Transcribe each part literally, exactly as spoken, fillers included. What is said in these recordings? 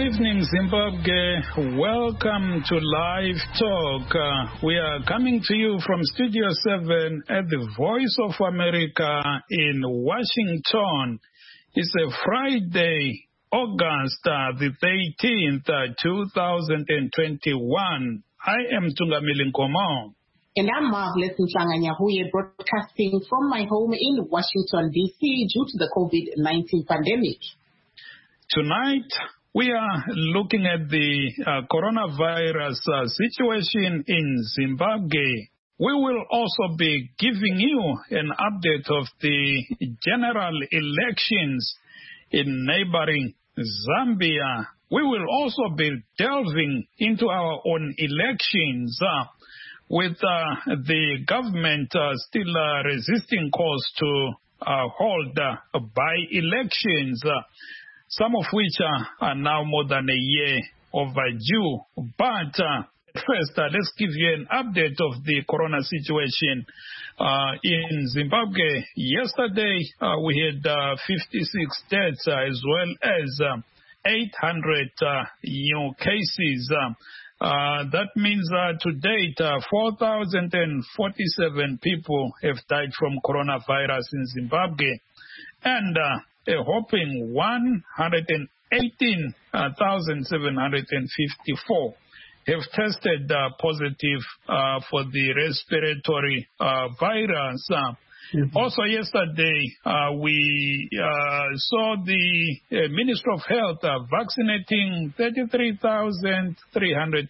evening, Zimbabwe. Welcome to Live Talk. Uh, we are coming to you from Studio seven at the Voice of America in Washington. It's a Friday, August uh, the thirteenth, uh, two thousand twenty-one. I am Tungamili Nkomo. And I'm Marvelous Nsanganyahuye, broadcasting from my home in Washington, D C due to the COVID nineteen pandemic. Tonight, we are looking at the uh, coronavirus uh, situation in Zimbabwe. We will also be giving you an update of the general elections in neighboring Zambia. We will also be delving into our own elections uh, with uh, the government uh, still uh, resisting calls to uh, hold uh, by-elections. Uh, some of which uh, are now more than a year overdue. But uh, first, uh, let's give you an update of the corona situation uh, in Zimbabwe. Yesterday, uh, we had uh, fifty-six deaths uh, as well as uh, eight hundred uh, new cases. Uh, uh, that means uh, to date, uh, four thousand forty-seven people have died from coronavirus in Zimbabwe. And uh, a whopping one hundred eighteen thousand seven hundred fifty-four have tested uh, positive uh, for the respiratory uh, virus. Uh, mm-hmm. Also yesterday, uh, we uh, saw the uh, Ministry of Health uh, vaccinating thirty-three thousand three hundred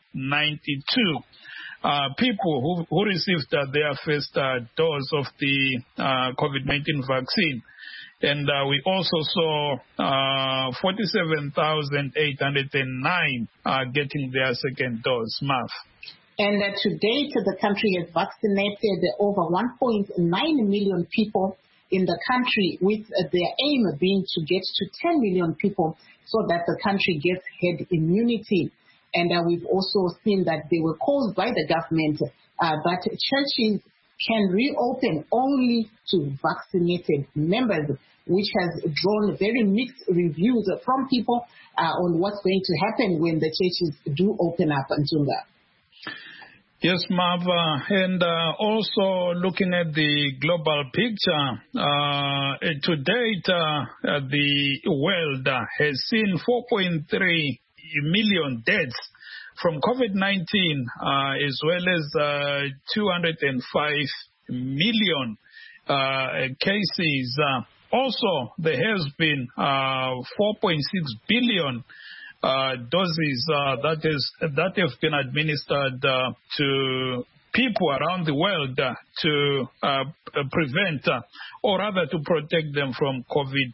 ninety-two uh, people who, who received uh, their first uh, dose of the uh, COVID nineteen vaccine. And uh, we also saw uh, forty-seven thousand eight hundred nine uh, getting their second dose. Math. And uh, to date, the country has vaccinated over one point nine million people in the country, with uh, their aim being to get to ten million people so that the country gets herd immunity. And uh, we've also seen that they were called by the government uh, that churches can reopen only to vaccinated members, which has drawn very mixed reviews from people uh, on what's going to happen when the churches do open up, Ntunga. Yes, Marva, and uh, also looking at the global picture, uh, to date, uh, the world has seen four point three million deaths from COVID nineteen, uh, as well as uh, two hundred five million uh, cases. Uh, also, there has been uh, four point six billion uh, doses uh, that, is, that have been administered uh, to people around the world uh, to uh, prevent uh, or rather to protect them from COVID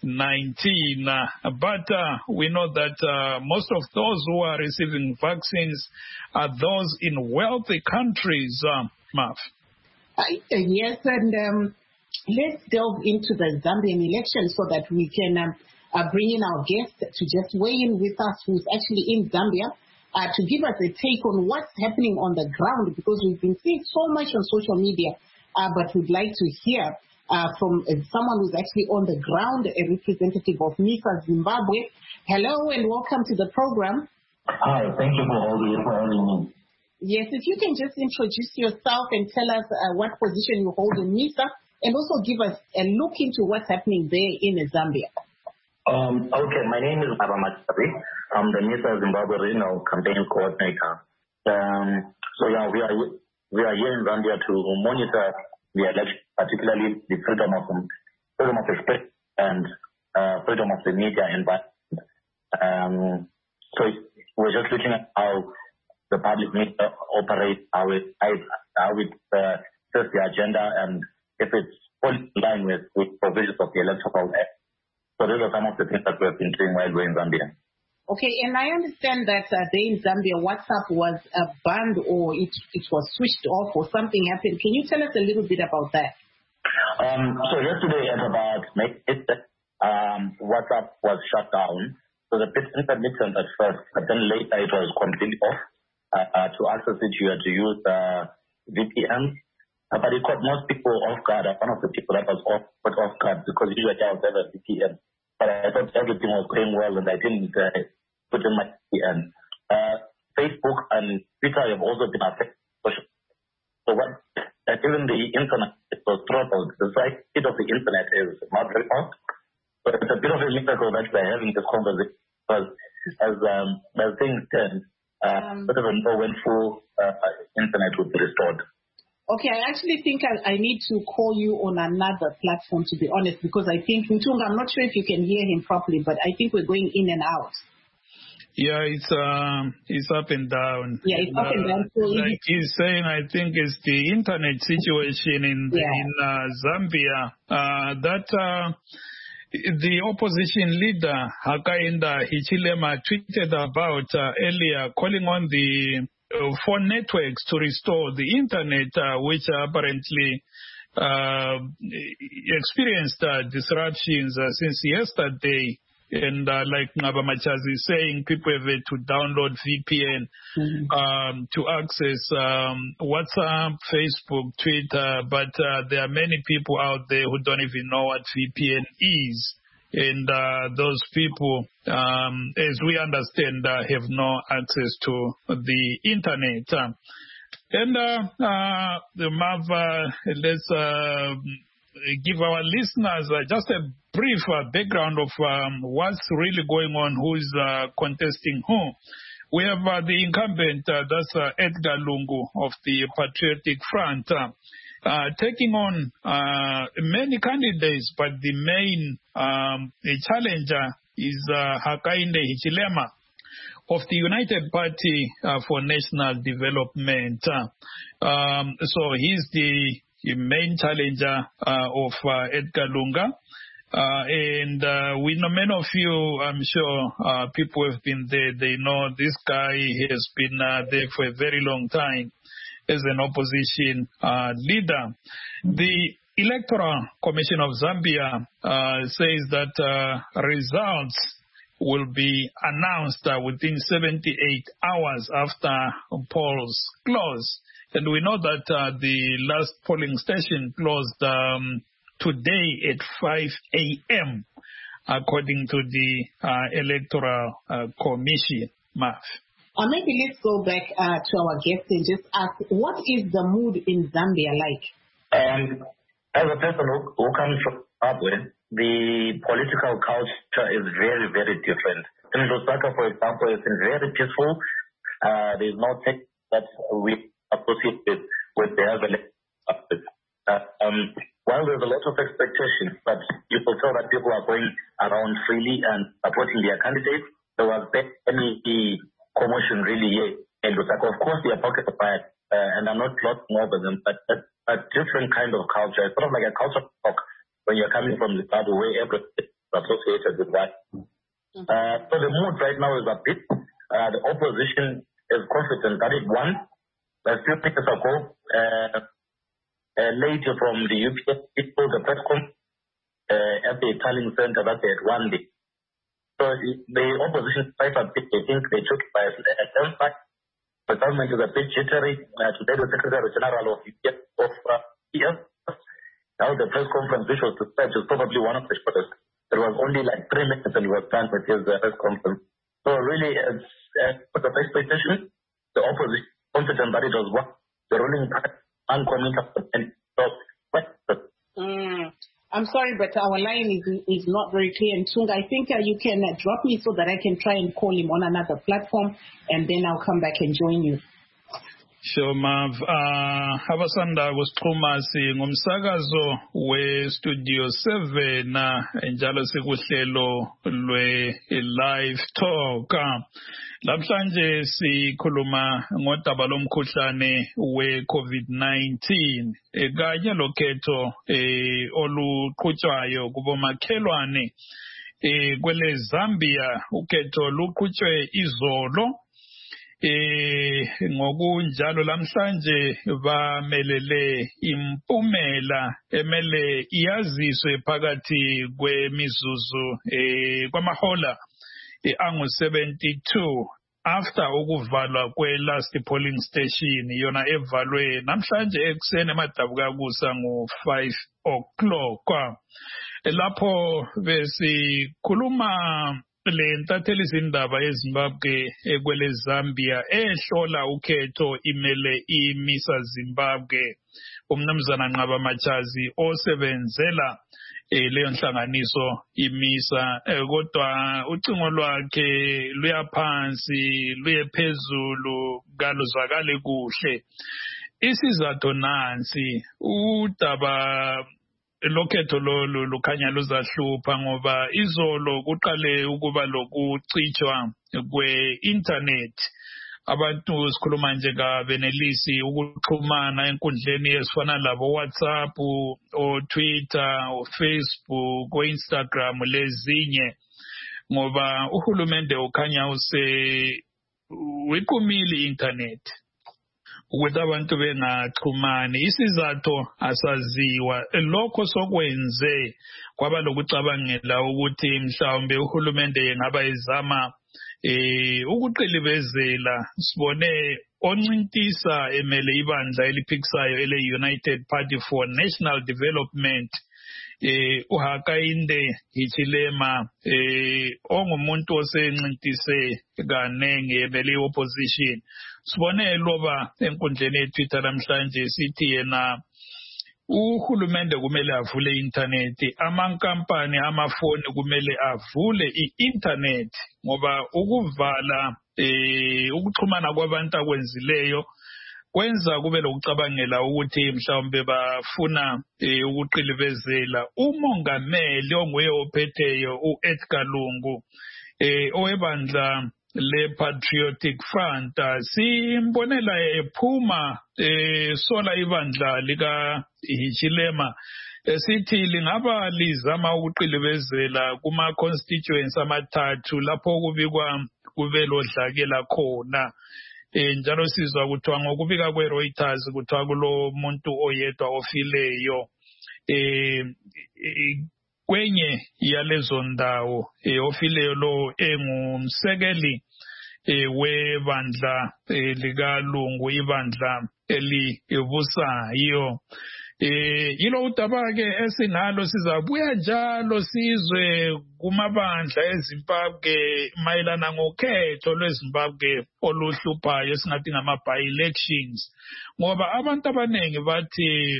nineteen. Uh, but uh, we know that uh, most of those who are receiving vaccines are those in wealthy countries. Uh, Marv. Uh, yes, and um, let's delve into the Zambian election so that we can um, uh, bring in our guest to just weigh in with us, who's actually in Zambia, uh, to give us a take on what's happening on the ground, because we've been seeing so much on social media, uh, but we'd like to hear Uh, from uh, someone who's actually on the ground, a representative of MISA Zimbabwe. Hello and welcome to the program. Hi, thank you for having me. Yes, if you can just introduce yourself and tell us uh, what position you hold in MISA, and also give us a look into what's happening there in Zambia. Um, okay, my name is Baba Matabi. I'm the MISA Zimbabwe Regional Campaign Coordinator. Um, so yeah, we are we are here in Zambia to monitor the election, particularly the freedom of freedom of expression and uh, freedom of the media environment. Um, so we're just looking at how the public media operates, how it how it uh, sets the agenda, and if it's fully in line with, with provisions of the Electoral Act. So those are some of the things that we've been doing while we're in Zambia. Okay, and I understand that uh, there in Zambia, WhatsApp was uh, banned or it, it was switched off or something happened. Can you tell us a little bit about that? Um, so yesterday at about midnight, um, WhatsApp was shut down. So the intermittent at first, but then later it was completely off. Uh, uh, to access it, you had to use uh, V P N. Uh, but it caught most people off guard. I'm one of the people that was off, put off guard because usually I was never V P N. But I thought everything was going well and I didn't uh, put in my and uh, Facebook and Twitter have also been affected. So what, uh, even the internet was throttled. The speed of the internet is not very fast. But it's a bit of a miracle that we're having this conversation because as, um, as things stand, uh, um, sort of know when full uh, internet would be restored. Okay, I actually think I, I need to call you on another platform, to be honest, because I think, Ntunga, I'm not sure if you can hear him properly, but I think we're going in and out. Yeah, it's um, it's up and down. Yeah, it's and, up and down. So uh, like he's saying, I think it's the internet situation in yeah. in uh, Zambia uh, that uh, the opposition leader Hakainde Hichilema tweeted about uh, earlier, calling on the uh, phone networks to restore the internet, uh, which apparently uh, experienced uh, disruptions uh, since yesterday. And uh, like Ngaba Machazi is saying, people have to download V P N mm-hmm. um, to access um, WhatsApp, Facebook, Twitter, but uh, there are many people out there who don't even know what V P N is. And uh, those people, um, as we understand, uh, have no access to the internet. Uh, and uh, uh, the Mav, uh, let's uh, give our listeners uh, just a brief uh, background of um, what's really going on, who is uh, contesting who. We have uh, the incumbent, uh, that's uh, Edgar Lungu of the Patriotic Front, uh, uh, taking on uh, many candidates, but the main um, the challenger is uh, Hakainde Hichilema of the United Party uh, for National Development. Uh, um, so he's the, the main challenger uh, of uh, Edgar Lungu. Uh, and uh, we know many of you, I'm sure, uh, people have been there. They know this guy has been uh, there for a very long time as an opposition uh, leader. The Electoral Commission of Zambia uh, says that uh, results will be announced uh, within seventy-eight hours after polls close. And we know that uh, the last polling station closed um, today at five a.m., according to the uh, Electoral uh, Commission. Marv. Uh, maybe let's go back uh, to our guest and just ask, what is the mood in Zambia like? Um, as a person who, who comes from Zimbabwe, the political culture is very, very different. In Lusaka, for example, it's very peaceful. Uh, there's no tech that we associate with, with the other elections. Uh, um, While there's a lot of expectation, but you will tell that people are going around freely and supporting their candidates, there was any commotion really here. And like, of course, they are pockets of fire, uh, and I'm not glossing over them, but a, a different kind of culture. It's sort of like a culture shock when you're coming from the Zimbabwe where everything is associated with that. Mm-hmm. Uh, so the mood right now is a bit, uh, the opposition is confident that it won. A few minutes ago, uh, a lady from the U P S people, the press conference uh, at the Italian Center that they had won the. So the opposition fight a bit, they think they took it by a ten fact. The government is a bit jittery. Uh, today the Secretary General of U P S of uh, E S, now the press conference which was to start is probably one of the shortest. There was only like three minutes and he was done with his uh, press conference. So really, it's uh, for the expectation, the opposition confident that it was what the ruling party. Mm, I'm sorry, but our line is is not very clear. And Tunga, I think uh, you can uh, drop me so that I can try and call him on another platform, and then I'll come back and join you. Sure, Mav. Uh, abasanda wasixhuma ngomsakazo we-Studio seven njalo sikuhlelo lwe-live talk. Lamhlanje sikhuluma ngodaba lomkhuhlane we-COVID nineteen kanye lokhetho eh oluqhutshwayo kubomakhelwane eh kwele Zambia. Ukhetho luqhutshwe izolo. Eh ngokunjalo lamhlanje bamelele impumela emele iyaziswe phakathi kwemizuzu eh kwamahola angu seventy-two after ukuvalwa kwe last polling station yona evalwe namhlanje ekseni emadabuka kusa ngo five o'clock. Lapho besikhuluma le ntatheli izindaba eZimbabwe ekwele Zambia ehlola ukhetho imele imisa Zimbabwe umnumzana Nqaba Machazi osebenzela leyo nhlanganiso imisa kodwa ucingo lwakhe luyaphansi luye phezulu kaluzwakali kuhle. Isizathu nansi udaba lokhetho lolu lukhanya luzahlupha ngoba izolo kuqale ukuba lokucitshwa kwe-internet. Abantu sikhuluma nje kabenelisi ukuxhumana enkundleni ezifana labo WhatsApp, o Twitter, o Facebook, o Instagram lezinye ngoba uhulumende ukhanya use wiqumile i-internet ukuthi abantu bengaxhumani. Isizathu asaziwa, lokho sokwenze kwaba lokucabangela ukuthi mhlawumbe uhulumende engaba ezama eh ukuqilibezela. Sibone oncintisa emele ibandla eliphikisayo ele United Party for National Development eh uHakainde Hichilema eh ongumuntu osencintise kanenge emele opposition. Sibone loba enkundleni yeTwitter namhlanje sithi yena uhulumende kumele avule i-internet, amankampani amafoni kumele avule i-internet ngoba ukuvala eh ukuxhumana kwabantu akwenzileyo kwenza kube lokucabangela ukuthi mhlawumbe bafuna eh, ukuqilibezela umongameli onguye ophetheyo uEdgar Lungu eh owebandla le Patriotic Front simbonela ephuma eh sola ibandla lika Hichilema sithi lingaba lizama ukuqilibezela kuma constituents amathathu lapho kubikwa kube lodlakela khona. Eh njalo sizwa kuthiwa ngokubika kwe Reuters kuthiwa kulo muntu oyedwa ofileyo eh kwenye yalezo ndawo eh ofileyo lo engumsekeli eh webandla lika Lungu ibandla elibusayo. Eh yilo udaba ke esinalo sizabuya njalo sizwe kumabandla eZimbabwe mayelana ngokhetho lweZimbabwe oluhluphayo esingathi ngama by elections ngoba abantu abanengi bathi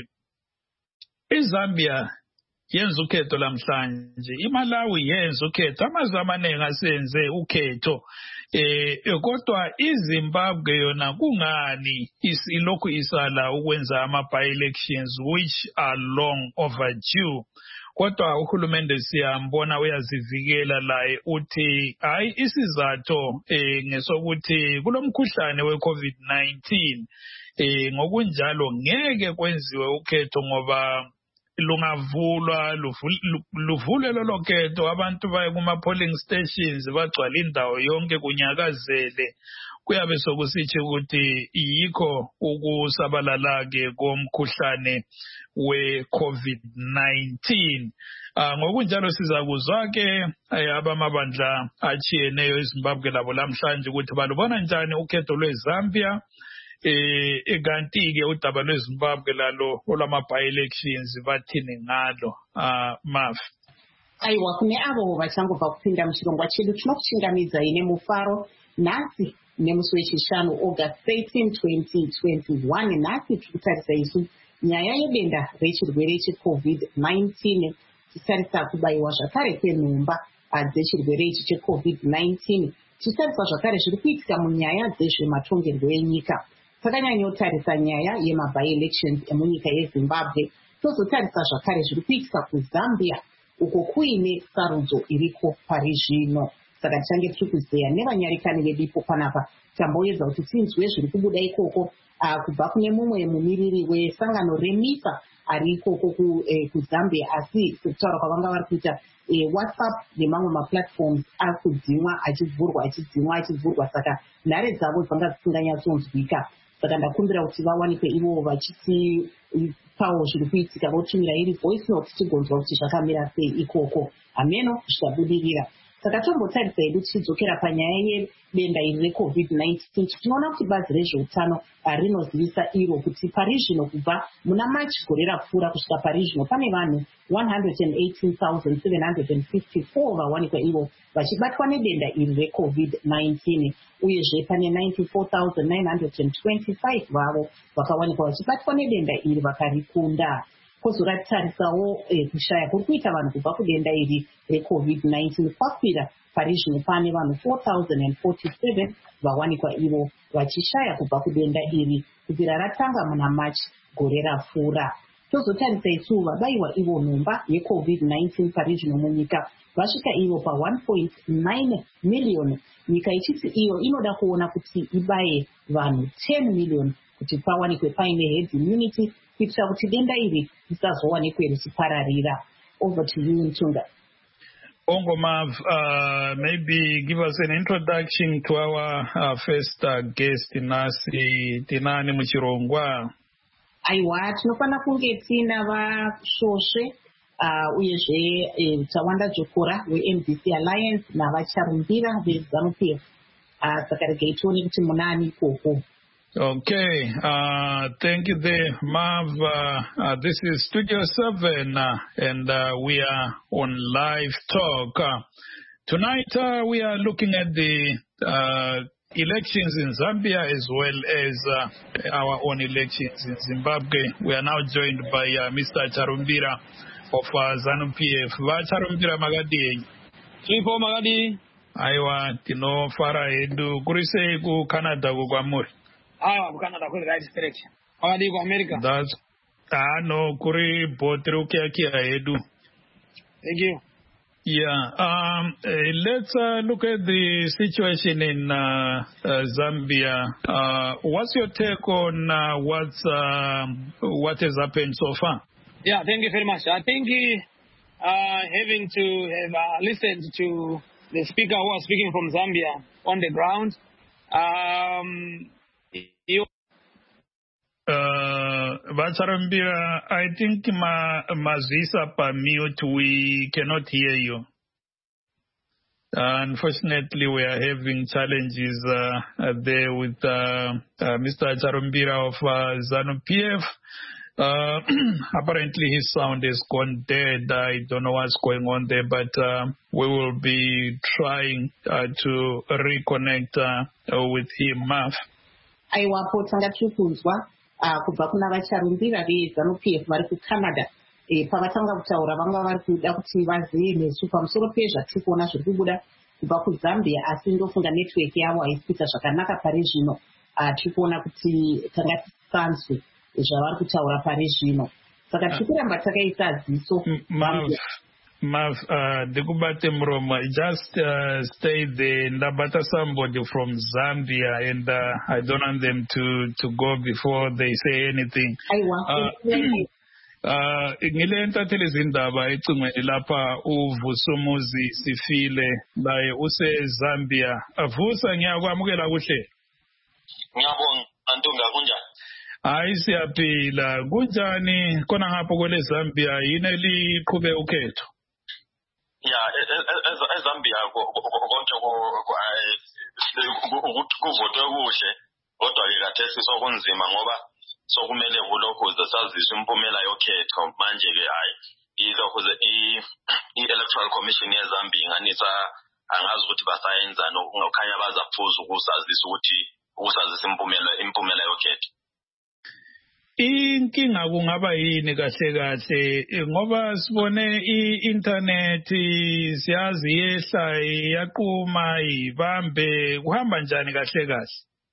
iZambia yenza ukhetho lamhlanje, iMalawi yenza ukhetho, amazwe amaningi asenze ukhetho eh kodwa iZimbabwe yona kungani isilokhu isala ukwenza ama by elections which are long overdue. Kodwa uhulumende siyambona uyazivikela laye uthi hayi isizathu eh ngesokuthi kulomkhuhlane we COVID nineteen eh ngokunjalo ngeke kwenziwe ukhetho ngoba lungavulwa luvule lolo khetho abantu baye kuma polling stations bagcwala indawo yonke kunyakazele kuyabe sokusithi ukuthi yikho ukusabalala ke komkhuhlane we COVID nineteen. Uh, ngokunjalo sizakuzwa ke abamabandla achiyeneyo eZimbabwe labo lamhlanje ukuthi balubona njani ukhetho lweZambia eh ekanti ke udaba lweZimbabwe lalo olama by elections bathini ngalo. uh Maf aiwa kune avo vachangobva kupinda muchirongwa chedu tinokuchingamidzai nemufaro nhasi nemusi wechishanu August thirteenth twenty twenty-one. nhasi tiri kutarisa isu nyaya yedenda rechirwere cheCovid nineteen tichitarisa kubayiwa zvakare kwenhumba dzechirwere ichi cheCovid nineteen tichitarisa zvakare zviri kuitika munyaya dzezvematongerwo enyika. Takanyanyotarisa nyaya yemaby elections emunyika yeZimbabwe, tozotarisa zvakare zviri kuitika kuZambia uko kuine sarudzo iriko pari zvino. Saka tichange tiri kuzeya nevanyarikani vedipo panapa tamboedza kuti tinzwe zviri kubuda ikoko kubva kune mumwe mumiriri wesangano remisa ari ikoko kuZambia, asi sekutaura kwavanga vari kuita WhatsApp nemamwe maplatforms ari kudzimwa achivhurwa achidzimwa achivhurwa, saka nhare dzavo dzanga dzisinganyatsonzwika. Saka ndakumbira kuti vawanikwe ivo vachitipawo zviri kuitika votumira iri voice note tigonzwa kuti zvakamira sei ikoko. Hameno zvichabudirira. saka tombotarisa hedu tichidzokera panyaya yedenda iri recovid nineteen tinoona kuti bazi rezveutano rinozivisa iro kuti pari zvino kubva muna machi gore rapfuura kusvika pari zvino pane vanhu one hundred eighteen thousand seven hundred fifty-four vawanikwa ivo vachibatwa nedenda iri recovid nineteen uyezve pane ninety-four thousand nine hundred twenty-five vavo vakawanikwa vachibatwa nedenda iri vakarikunda. Kozoratarisawo eh, kushaya kuri kuita vanhu kubva kudenda iri recovid nineteen kwakwira pari zvino pane vanhu four thousand forty-seven vawanikwa ivo vachishaya kubva kudenda iri kubvira ratanga muna machi gore rapfuura. Tozotarisa isu vabaiwa ivo nhomba yecovid nineteen pari zvino munyika vasvika ivo pa one point nine million. Nyika ichiti iyo inoda kuona kuti ibaye vanhu ten million kuti pawanikwe paine herd immunity kuitira kuti denda iri risazowanikwe richipararira. Over to you, Ntunga. Ongomav, uh, maybe give us an introduction to our uh, first uh, guest, Nasi Tinani Muchirongwa. Aiwa, tinofana kunge tina vashoshe uh, uyezve eh, Tawanda Jokora we-M D C Alliance navacharumbira veZANU P F. Uh, saka regai tione kuti munani ikoko. Okay, uh, thank you there, Mav. Uh, uh, this is Studio seven, uh, and uh, we are on live talk. Uh, tonight, uh, we are looking at the uh, elections in Zambia as well as uh, our own elections in Zimbabwe. We are now joined by uh, Mister Charumbira of uh, ZANU P F. Va Charumbira Magadi. Chipo Magadi. Aiwa, tino fara edu. Kurise ku Canada ku Kwamuri. Ah, Canada, kuri right direction. Magadi ku America. That's ah no, kuri botru kia kia edu. Thank you. Yeah, um, uh, let's uh, look at the situation in uh, uh, Zambia. Uh, what's your take on uh, what's uh, what has happened so far? Yeah, thank you very much. I think uh, having to have uh, listened to the speaker who was speaking from Zambia on the ground, um, you. Uh, I think ma mazisa pa mute, we cannot hear you. Uh, unfortunately, we are having challenges uh, uh, there with uh, uh, Mister Charumbira of uh, ZANU P F. Uh, apparently, his sound has gone dead. I don't know what's going on there, but uh, we will be trying uh, to reconnect uh, with him. Mav. Aiwapo tanga tukunzwa. Uh, kubva kuna vacharumbira veZANU P F vari kuCanada e, pavatanga kutaura vanga vari kuda kuti vazive nesu pamusoro pezvatiri kuona zviri kubuda kubva kuZambia, asi ndofunga network yavo haisi kuita zvakanaka pari zvino. Uh, tiri kuona kuti tanga tisanzwe zvavari kutaura pari zvino, saka tiri kuramba takaisa ziso. Mav, uh, Dekubate Mroma, just uh, stay there. Ndabata somebody from Zambia, and uh, I don't want them to, to go before they say anything. Uh, ngilenta telezindaba ecingweni lapha uvusumuzi sifile laye use Zambia. Avusa ngiyakwamukela kuhle. Ngiyabonga Ntunga kunjani? Hayi siyaphila. Kunjani khona ngapho kwele Zambia yini liqhube ukhetho? Yeah, eZambia konke kuvotwe kuhle kodwa ke kathesi sokunzima ngoba sokumele kulokhu saziswa impumela yokhetho manje ke hayi ilokhu i-Electoral Commission yeZambia inganisa angazi ukuthi basayenzana ngokukhanya bazaphuza ukusazisa ukuthi ukusazisa impumela impumela yokhetho. Inkinga kungaba yini kahle kahle ngoba sibone i-internet siyazi yehla yaqhuma ibambe kuhamba njani kahle kahle?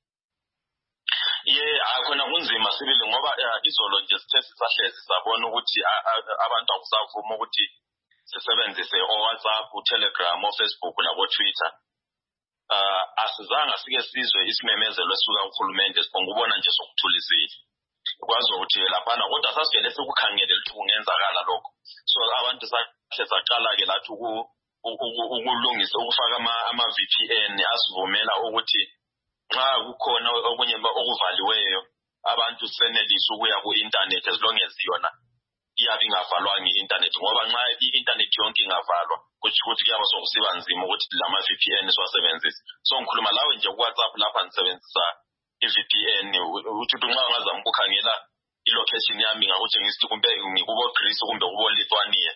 Ye akhona kunzima sibili ngoba izolo nje sithe sisahlezi sabona ukuthi abantu akusavuma ukuthi sisebenzise o-WhatsApp, u-Telegram, o-Facebook nabo-Twitter. Uh, asizanga sike sizwe isimemezelo esuka kuhulumende sibongubona nje sokuthulisile. Kwazi ukuthi laphana kodwa sasivele sikukhangele ukuthi kungenzakala lokho. So abantu sahle saqala ke lathi ukulungisa ukufaka ama-V P N asivumela ukuthi nxa kukhona okunye okuvaliweyo abantu senelise ukuya ku-internet as long as yona iyabe ingavalwa nge-internet ngoba nxa i-internet yonke ingavalwa kuthi ukuthi kuyaba sokusiba nzima ukuthi lama V P N siwasebenzise. So ngikhuluma lawe nje ku-WhatsApp lapha nisebenzisa i-V P N ukuthi nxa ungazama ukukhangela i-location yami ngakutshengisa ukuthi kumbe ngikubo Greece kumbe kubo Lithuania.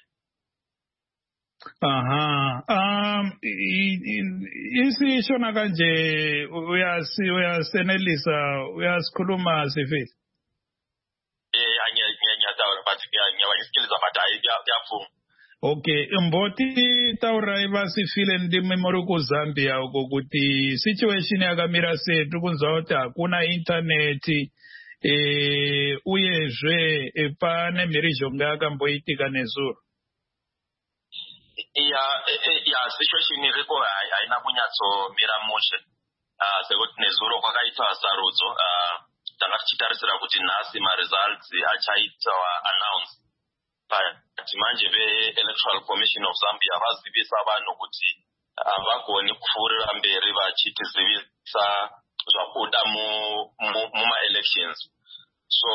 Aha. Um isishona kanje uyasi uyasenelisa uyasikhuluma Sifile. Eh angiyanyata but ngiyabayisikiliza but hayi kuyaphuma. Okay, mboti taura iva Sifile ndi memory ku Zambia ukuthi situation yakamira setu kunzwa kuti hakuna internet eh uyezve pane mhirizhonga yakamboitika nezuro. Ya ya situation iriko haina kunyatsomira mushe ah sekuti nezuro kwakaitwa sarudzo ah takachitarisira kuti nhasi ma results achaitwa announce but manje ve Electoral Commission of Zambia vazivisa vanhu kuti havagoni kupfuurira mberi vachitizivisa zvakuda muma elections. So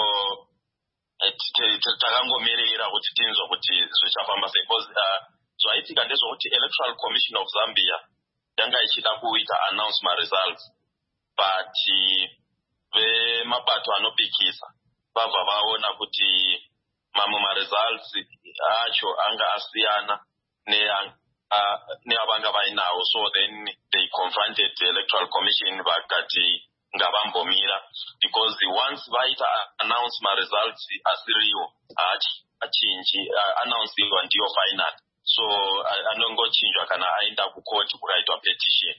takangomirira kuti tinzwa kuti zvichafamba sei because zvaitika ndezvokuti Electoral Commission of Zambia yanga ichida kuita announce ma results but vemabato anopikisa vabva vaona kuti mamwe ma results acho anga asiyana neavanga vainawo. So then they confronted the Electoral Commission vakati ngavambomira because once vaita announce ma results asiriwo achinji announcewa ndiyo final. So anongochinjwa kana aenda kukoti kukaitwa petition.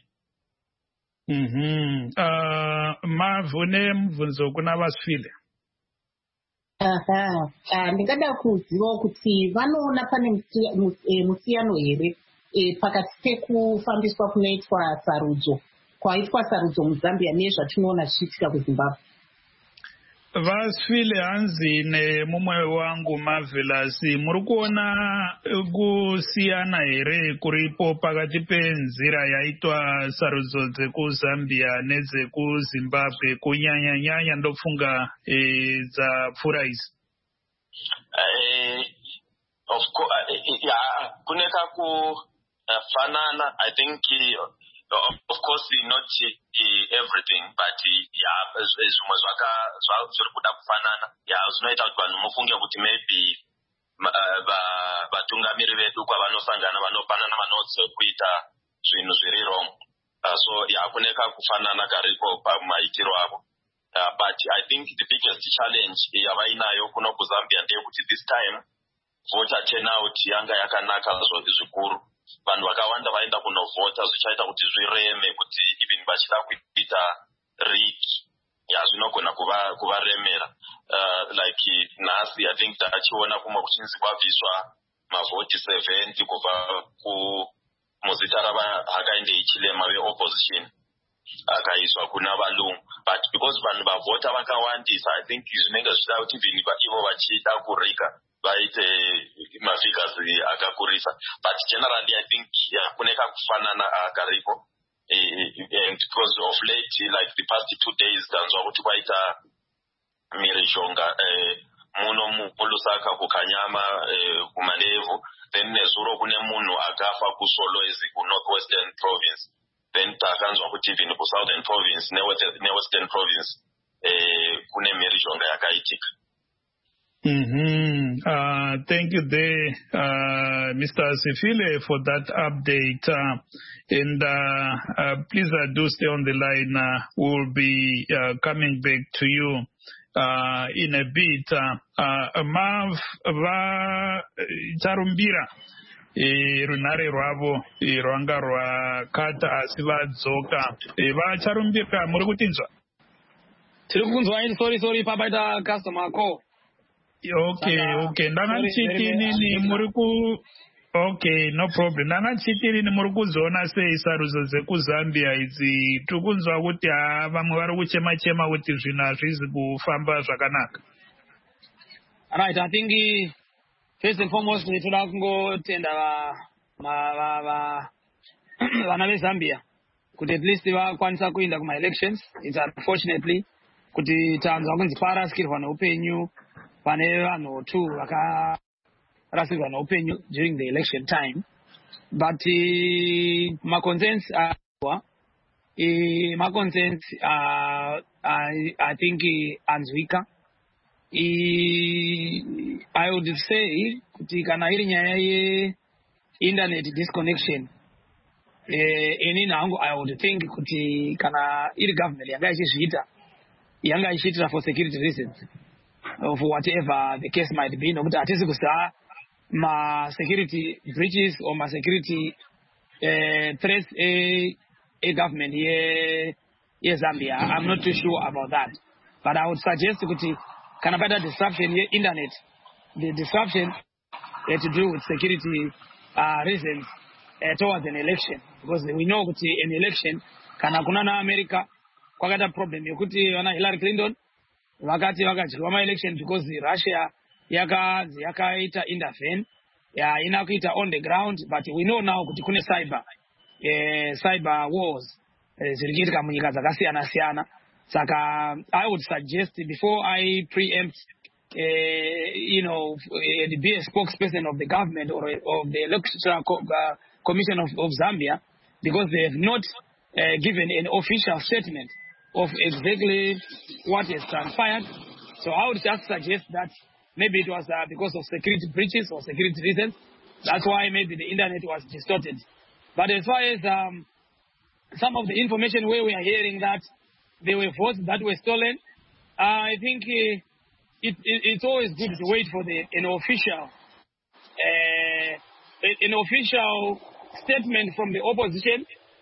Mhm. Uh mavune mvunzo kuna Vasifile. Aha. Ah ndingada kuziva kuti vanoona pane musiyano here pakati pekufambiswa kunoitwa sarudzo kwaitwa sarudzo muZambia nezvatinoona zvichiitika kuZimbabwe. Vasifile hanzi nemumwe wangu Marvelous muri kuona kusiyana here kuripo pakati penzira yaitwa sarudzo dzekuZambia nedzekuZimbabwe kunyanya nyanya ndofunga e, dzapfuura izi? Eh of course yeah kuneka ku fanana I think uh, of course not uh, everything but yeah zvimwe zvaka zviri kuda kufanana yeah zvinoita kuti vanhu mufunge kuti maybe vatungamiri vedu kwavanosangana vanopanana vanotse kuita zvinhu zviri wrong. So yeah kuneka kufanana kariko pamaitiro avo. Uh, but I think the biggest challenge yavainayo kuno kuZambia ndeyekuti this time voter turnout yanga yakanaka zvikuru. Vanhu vakawanda vaenda kunovhota zvichaita kuti zvireme kuti even vachida kuita rig yazvinogona kuvaremera uh, like nhasi I think tachiona kumwe kuchinzi kwabviswa mavhoti seventy kubva muzita ravahakainde ichilema veopposition akaiswa kuna valungu but because vanhu vavhota vakawandisa I think zvinenge zvichida kuti even ivo vachida kurika vaite mafigures akakurisa but generally I think yakuneka kufanana akariko and because of late like the past two days tanzwa kuti kwaita mhirizhonga muno mulusaka kukanyama kumanevo then nezuro kune munhu akafa kusolwezi kunorthwestern province then takanzwa kuti even kusouthern province newestern province kune mhirizhonga yakaitika. Mm-hmm. Uh, thank you there, uh, Mister Sifile, for that update. Uh, and uh, uh, please uh, do stay on the line. Uh, we'll be uh, coming back to you uh, in a bit. Uh, uh, Mav va charumbira runare rwavo rwanga rwakata asi vadzoka vacharumbira muri kutinzwa? Tiri kunzwa sorry sorry papaita customer call. Okay, okay. Ndanga chitini ni muriku. Okay, no problem. Ndanga chitini ni muriku zona sei sarudzo dzekuZambia idzi tukunzwa kuti vamwe vari kuchema chema kuti zvinhu hazvizi kufamba zvakanaka. Right, I think uh, first and foremost toda kungotenda va va vana veZambia kuti at least vakwanisa kuenda kuma elections. It's unfortunately kuti tanzwa kunzi paraskirwa neupenyu pane vanhu tu vaka rasigwa naupenyu during the election time. But uh, my concerns are, uh, my concerns are, I, I think, uh, Anzwika. Uh, I would say, kuti kana iri nyaya ye internet disconnection. Uh, ini nangu, I would think, kuti kana iri government yanga ishishita, yanga ishishita for security reasons, or for whatever the case might be. No, but at least my security breaches or my security uh, threats a, a government here in Zambia. I'm not too sure about that. But I would suggest to kind of better disruption here, internet. The disruption uh, to do with security uh, reasons uh, towards an election. Because we know that an election, kana kunana America, kwa kata problem. Yukuti wana Hillary Clinton, wakati wakati wama election because the Russia yaka yaka ita intervene ya inakuita on the ground, but we know now kuti kune cyber eh, cyber wars zilikitika eh, munyika zakasiyana siyana. Saka I would suggest before I preempt uh, you know uh, the be a spokesperson of the government or of the electoral co uh, commission of, of Zambia, because they have not uh, given an official statement of exactly what has transpired. So I would just suggest that maybe it was uh, because of security breaches or security reasons. That's why maybe the internet was distorted. But as far as um, some of the information where we are hearing that there were votes that were stolen, uh, I think uh, it, it, it's always good to wait for the an official, uh, an official statement from the opposition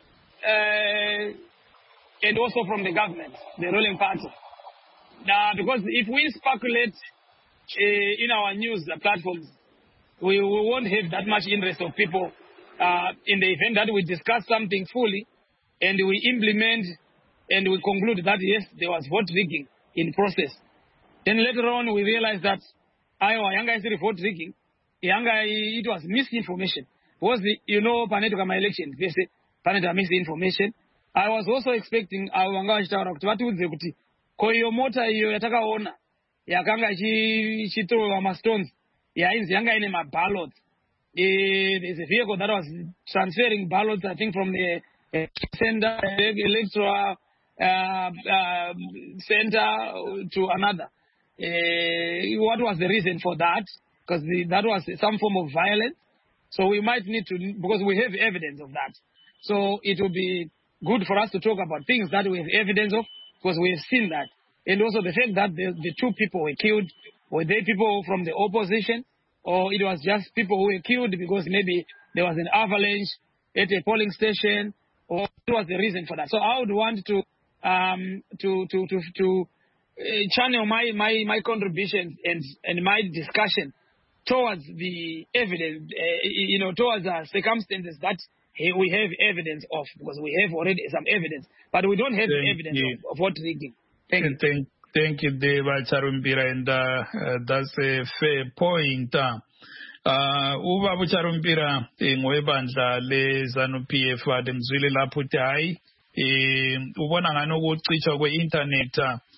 uh, and also from the government, the ruling party. Uh, because if we speculate Uh, in our news uh, platforms, we, we won't have that much interest of people uh, in the event that we discuss something fully and we implement and we conclude that yes, there was vote rigging in process. Then later on we realize that Iowa Yanga is vote rigging. Yanga, it was misinformation. Was the, you know, Paneto my election, Paneto misinformation. I was also expecting our Wanga Shitara to what would the Koyomota Yataka owner. Yakanga she she threw my stones. Yeah, in Yanga in my ballots. There's a vehicle that was transferring ballots, I think, from the uh, center electoral uh, uh, center to another. Uh, what was the reason for that? Because that was some form of violence. So we might need to, because we have evidence of that. So it will be good for us to talk about things that we have evidence of, because we have seen that. And also the fact that the, the two people were killed, were they people from the opposition, or it was just people who were killed because maybe there was an avalanche at a polling station, or what was the reason for that? So I would want to um, to to to, to uh, channel my, my, my contribution and, and my discussion towards the evidence, uh, you know, towards the circumstances that we have evidence of, because we have already some evidence, but we don't have Thank evidence of, of what rigging. Thank you. Thank, thank you, Deva Charumbira, and uh, uh, that's a fair point. Uh, uba bucharumbira ingwebandla le ZANU P F ademzwile lapho hayi eh ubona ngani ukucitshwa kwe-internet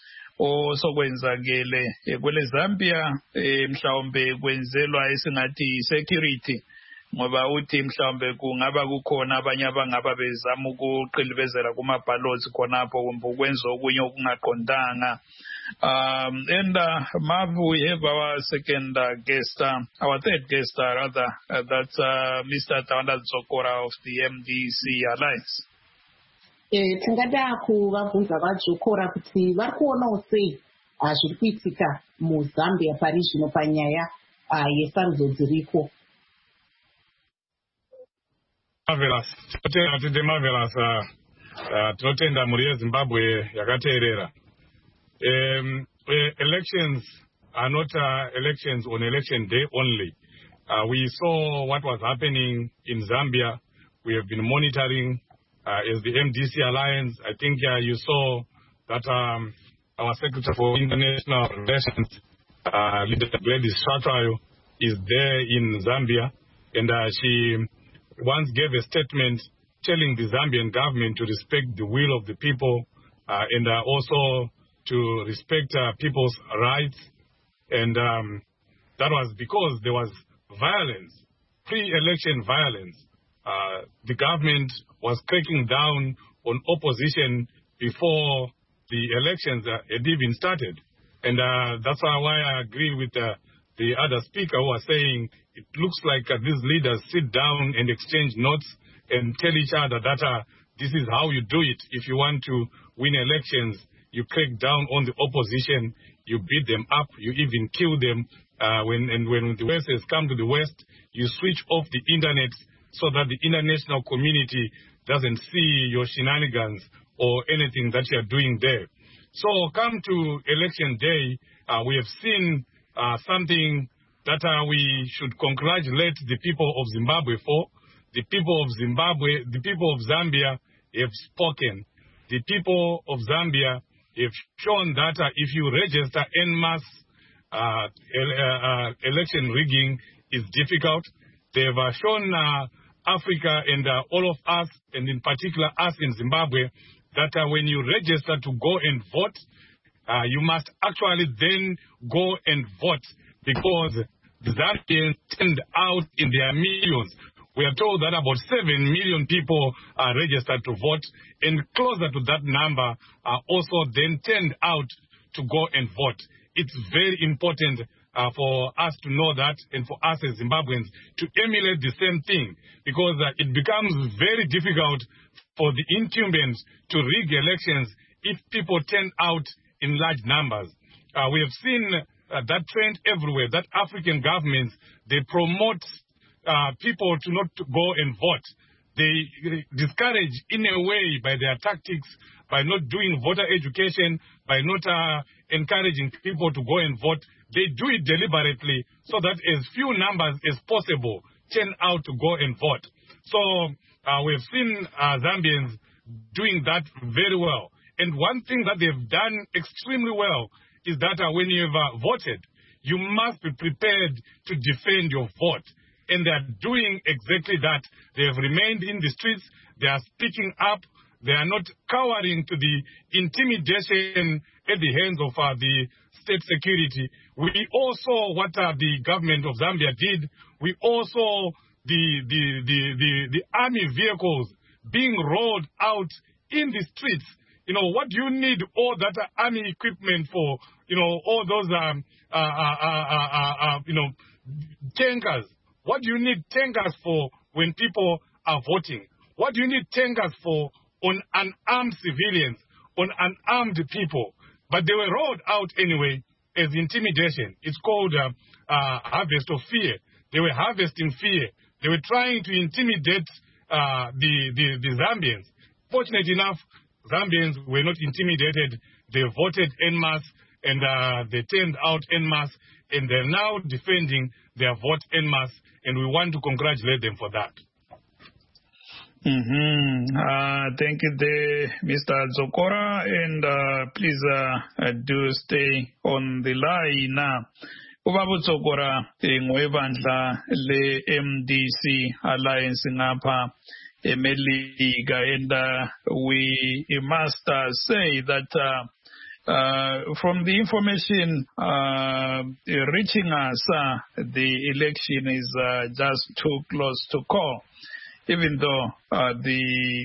osokwenzakele kwele Zambia mhlawumbe kwenzelwa esingathi security, ngoba uthi mhlawumbe kungaba kukhona abanye abangaba bezama ukuqilibezela kuma-ballots khonapho kumbe ukwenza okunye okungaqondanga. Um, and uh, Mavu, we have our second uh, guest, uh, our third guest, uh, rather, uh, that's uh, Mister Tawanda Dzokora of the M D C Alliance. Eh, tingada kuvabvunza vadzokora kuti vari kuonawo sei zviri kuitika muZambia pari zvino panyaya yesarudzo dziriko. Marvelous. Totenda marvelous. Tinotenda mhuri yeZimbabwe yakateerera. Um, uh, elections are not uh, elections on election day only. Uh, we saw what was happening in Zambia. We have been monitoring uh, as the M D C Alliance. I think uh, you saw that um, our Secretary for International Relations, uh, Gladys Shatayo, is there in Zambia, and uh, she once gave a statement telling the Zambian government to respect the will of the people uh, and uh, also to respect uh, people's rights. And um, that was because there was violence, pre-election violence. Uh, the government was cracking down on opposition before the elections uh, had even started. And uh, that's why I agree with uh, the other speaker who was saying it looks like uh, these leaders sit down and exchange notes and tell each other that uh, this is how you do it. If you want to win elections, you crack down on the opposition, you beat them up, you even kill them. Uh, when and when the West has come to the West, you switch off the internet so that the international community doesn't see your shenanigans or anything that you are doing there. So come to election day, uh, we have seen uh, something that uh, we should congratulate the people of Zimbabwe for. The people of Zimbabwe, the people of Zambia have spoken. The people of Zambia have shown that uh, if you register en masse, uh, ele uh, election rigging is difficult. They have uh, shown uh, Africa and uh, all of us, and in particular us in Zimbabwe, that uh, when you register to go and vote, uh, you must actually then go and vote, because the Zambians turned out in their millions. We are told that about seven million people are registered to vote, and closer to that number are also then turned out to go and vote. It's very important uh, for us to know that, and for us as Zimbabweans to emulate the same thing, because uh, it becomes very difficult for the incumbents to rig elections if people turn out in large numbers. Uh, we have seen uh, that trend everywhere, that African governments, they promote uh, people to not to go and vote. They discourage in a way by their tactics, by not doing voter education, by not uh, encouraging people to go and vote. They do it deliberately so that as few numbers as possible turn out to go and vote. So uh, we've seen uh, Zambians doing that very well. And one thing that they've done extremely well is that uh, when you've uh, voted, you must be prepared to defend your vote. And they're doing exactly that. They have remained in the streets. They are speaking up. They are not cowering to the intimidation at the hands of uh, the state security. We also, what uh, the government of Zambia did, we also, the, the, the, the, the army vehicles being rolled out in the streets. You know, what do you need all that uh, army equipment for? You know, all those, um, uh, uh, uh, uh, uh, you know, tankers. What do you need tankers for when people are voting? What do you need tankers for on unarmed civilians, on unarmed people? But they were rolled out anyway as intimidation. It's called uh, uh, harvest of fear. They were harvesting fear. They were trying to intimidate uh, the, the, the Zambians. Fortunately enough, Zambians were not intimidated. They voted en masse, and uh, they turned out en masse, and they're now defending their vote en masse, and we want to congratulate them for that. Mm-hmm. Uh, thank you, there, Mister Zokora, and uh, please uh, do stay on the line now. Ubaba Zokora, ngwebandla le M D C Alliance ngapha eMelika, and uh, we must uh, say that uh, Uh, from the information uh, reaching us, uh, the election is uh, just too close to call, even though uh, the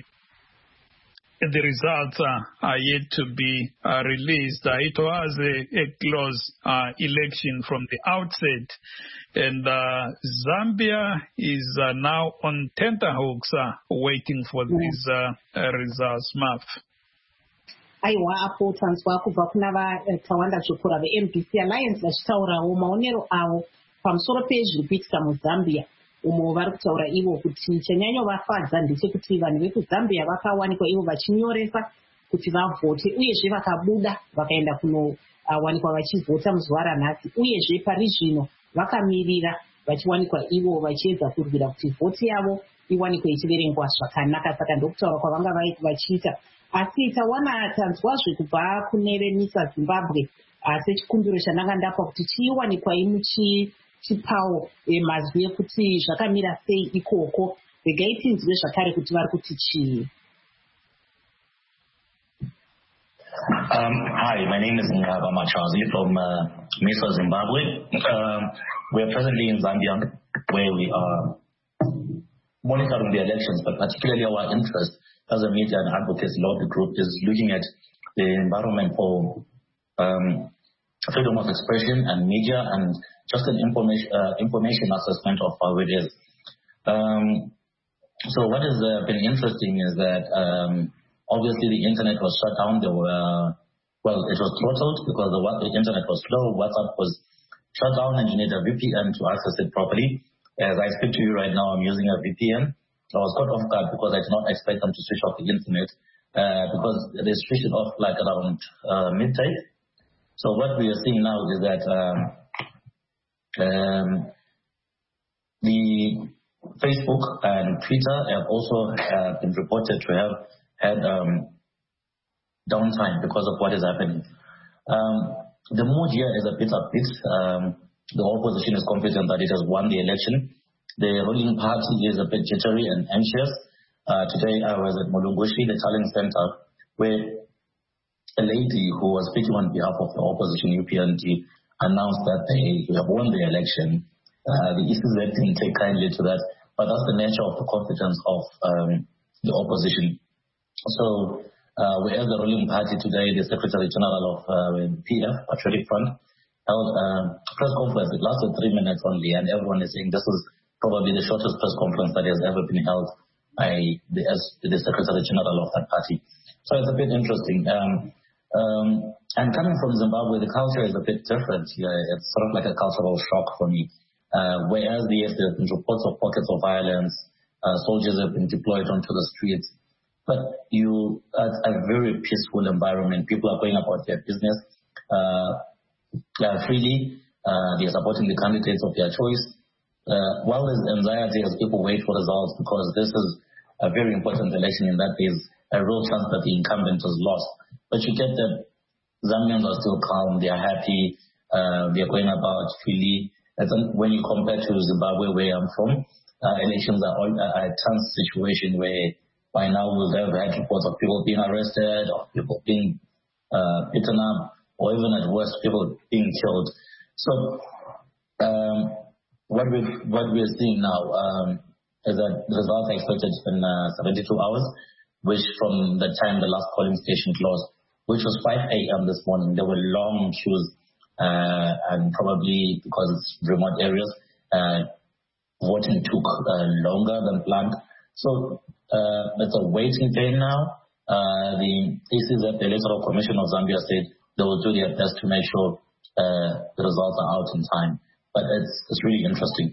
the results uh, are yet to be uh, released. Uh, it was a, a close uh, election from the outset, and uh, Zambia is uh, now on tenterhooks uh, waiting for mm. these uh, uh, results. Maf. aiwa apo transfer kubva kuna vatawanda chokora ve-M D C Alliance vachitaurawo maonero avo pamusoro pezviri kuitika muzambia, umo vari kutaura ivo kuti chanyanyovafadza ndechekuti vanhu vekuzambia vakawanikwa ivo vachinyoresa kuti vavhote, uyezve vakabuda vakaenda kunowanikwa vachivhota muzuva ranhasi, uyezve pari zvino vakamirira vachiwanikwa ivo vachiedza kurwira kuti vhoti yavo iwanikwe ichiverengwa zvakanaka. Saka ndokutaura kwavanga vachiita. Asi tawana tanzwazve kubva kune veMISA Zimbabwe sechikumbiro chandanga ndapa kuti chiwanikwa muchipawo mazwi ekuti zvakamira sei ikoko. Regai tinzwe zvakare kuti vari kuti chii. Um, hi, my name is Ngaba Machazi from uh, MISA Zimbabwe. Um, we are presently in Zambia where we are monitoring the elections, but particularly our interest as a media and advocacy lobby group is looking at the environment for um, freedom of expression and media and just an information uh, information assessment of how it is. Um, so what has uh, been interesting is that um, obviously the internet was shut down. There were, well, it was throttled because the, the internet was slow. WhatsApp was shut down and you need a V P N to access it properly. As I speak to you right now, I'm using a V P N. I was caught off guard because I did not expect them to switch off the internet uh, because they switched it off like around uh, midday. So what we are seeing now is that um, um, the Facebook and Twitter have also uh, been reported to have had um, downtime because of what is happening. Um, the mood here is a bit upbeat. Um, the opposition is confident that it has won the election. The ruling party is a bit jittery and anxious. Uh, today I was at Mulungushi, the Talent Center, where a lady who was speaking on behalf of the opposition, U P N D, announced that they have won the election. Uh, the E C Z didn't take kindly to that, but that's the nature of the confidence of um, the opposition. So, uh, whereas the ruling party today, the Secretary General of uh, P F, Patriotic Front, held a press conference. It lasted three minutes only, and everyone is saying this is probably the shortest press conference that has ever been held by the, as the Secretary General of that party. So it's a bit interesting. Um, um, and coming from Zimbabwe, the culture is a bit different here. It's sort of like a cultural shock for me. Uh, whereas yes, there have been reports of pockets of violence, uh, soldiers have been deployed onto the streets, but you, it's a very peaceful environment. People are going about their business uh, uh, freely. Uh, they are supporting the candidates of their choice. Uh, while there's anxiety as people wait for results, because this is a very important election in that there's a real chance that the incumbent is lost. But you get that Zambians are still calm, they are happy, uh, they are going about freely. And when you compare to Zimbabwe, where I'm from, uh, elections are all, uh, a tense situation where by now we'll have had reports of people being arrested, or people being uh, beaten up, or even at worst, people being killed. So um, what we what we're seeing now um, is that the results are expected in uh, seventy-two hours, which from the time the last polling station closed, which was five a.m. this morning, there were long queues, uh, and probably because it's remote areas, uh, voting took uh, longer than planned. So uh, it's a waiting game now. Uh, the E C Z, the Electoral Commission of Zambia, said they will do their best to make sure uh, the results are out in time. But it's, it's really interesting.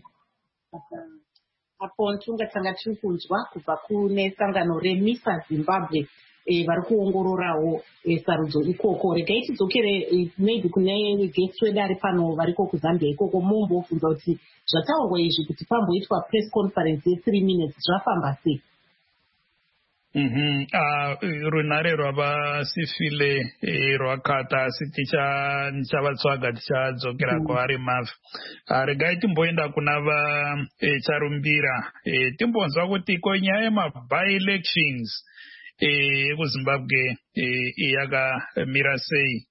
Apo ntungatanga tiri kunzwa kubva kune sangano remisa Zimbabwe vari kuongororawo sarudzo ikoko. Regai tidzokere maybe kune guest wedu ari pano variko kuZambia ikoko, mumbobvunza kuti zvataurwa izvi kuti pamboitwa press conference ye three minutes zvafamba sei? Mhm. Uh, runare rwavasifile rwakata asi tichavatsvaga tichadzokera kwavari mavhu. Regai timboenda kuna vacharumbira timbonzwa kuti ko nyaya yema-by-elections ekuzimbabwe yakamira sei.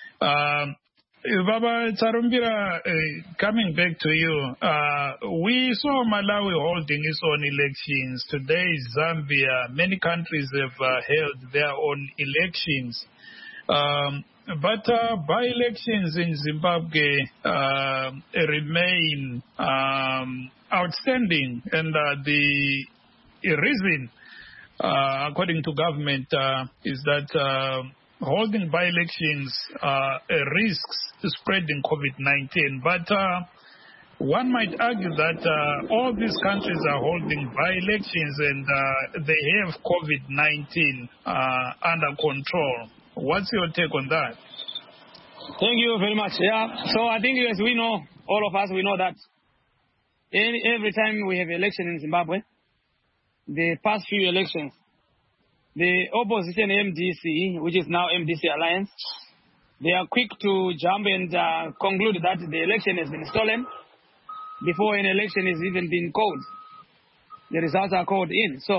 Baba Charumbira, uh, coming back to you, uh, we saw Malawi holding its own elections. Today, Zambia, many countries have uh, held their own elections. Um, but uh, by-elections in Zimbabwe uh, remain um, outstanding. And uh, the reason, uh, according to government, uh, is that uh, holding by-elections uh, risks spreading COVID nineteen. But uh, one might argue that uh, all these countries are holding by-elections and uh, they have COVID nineteen uh, under control. What's your take on that? Thank you very much. Yeah, so I think as we know, all of us, we know that every time we have election in Zimbabwe, the past few elections, the opposition M D C, which is now M D C Alliance, they are quick to jump and uh, conclude that the election has been stolen before an election has even been called. The results are called in. So,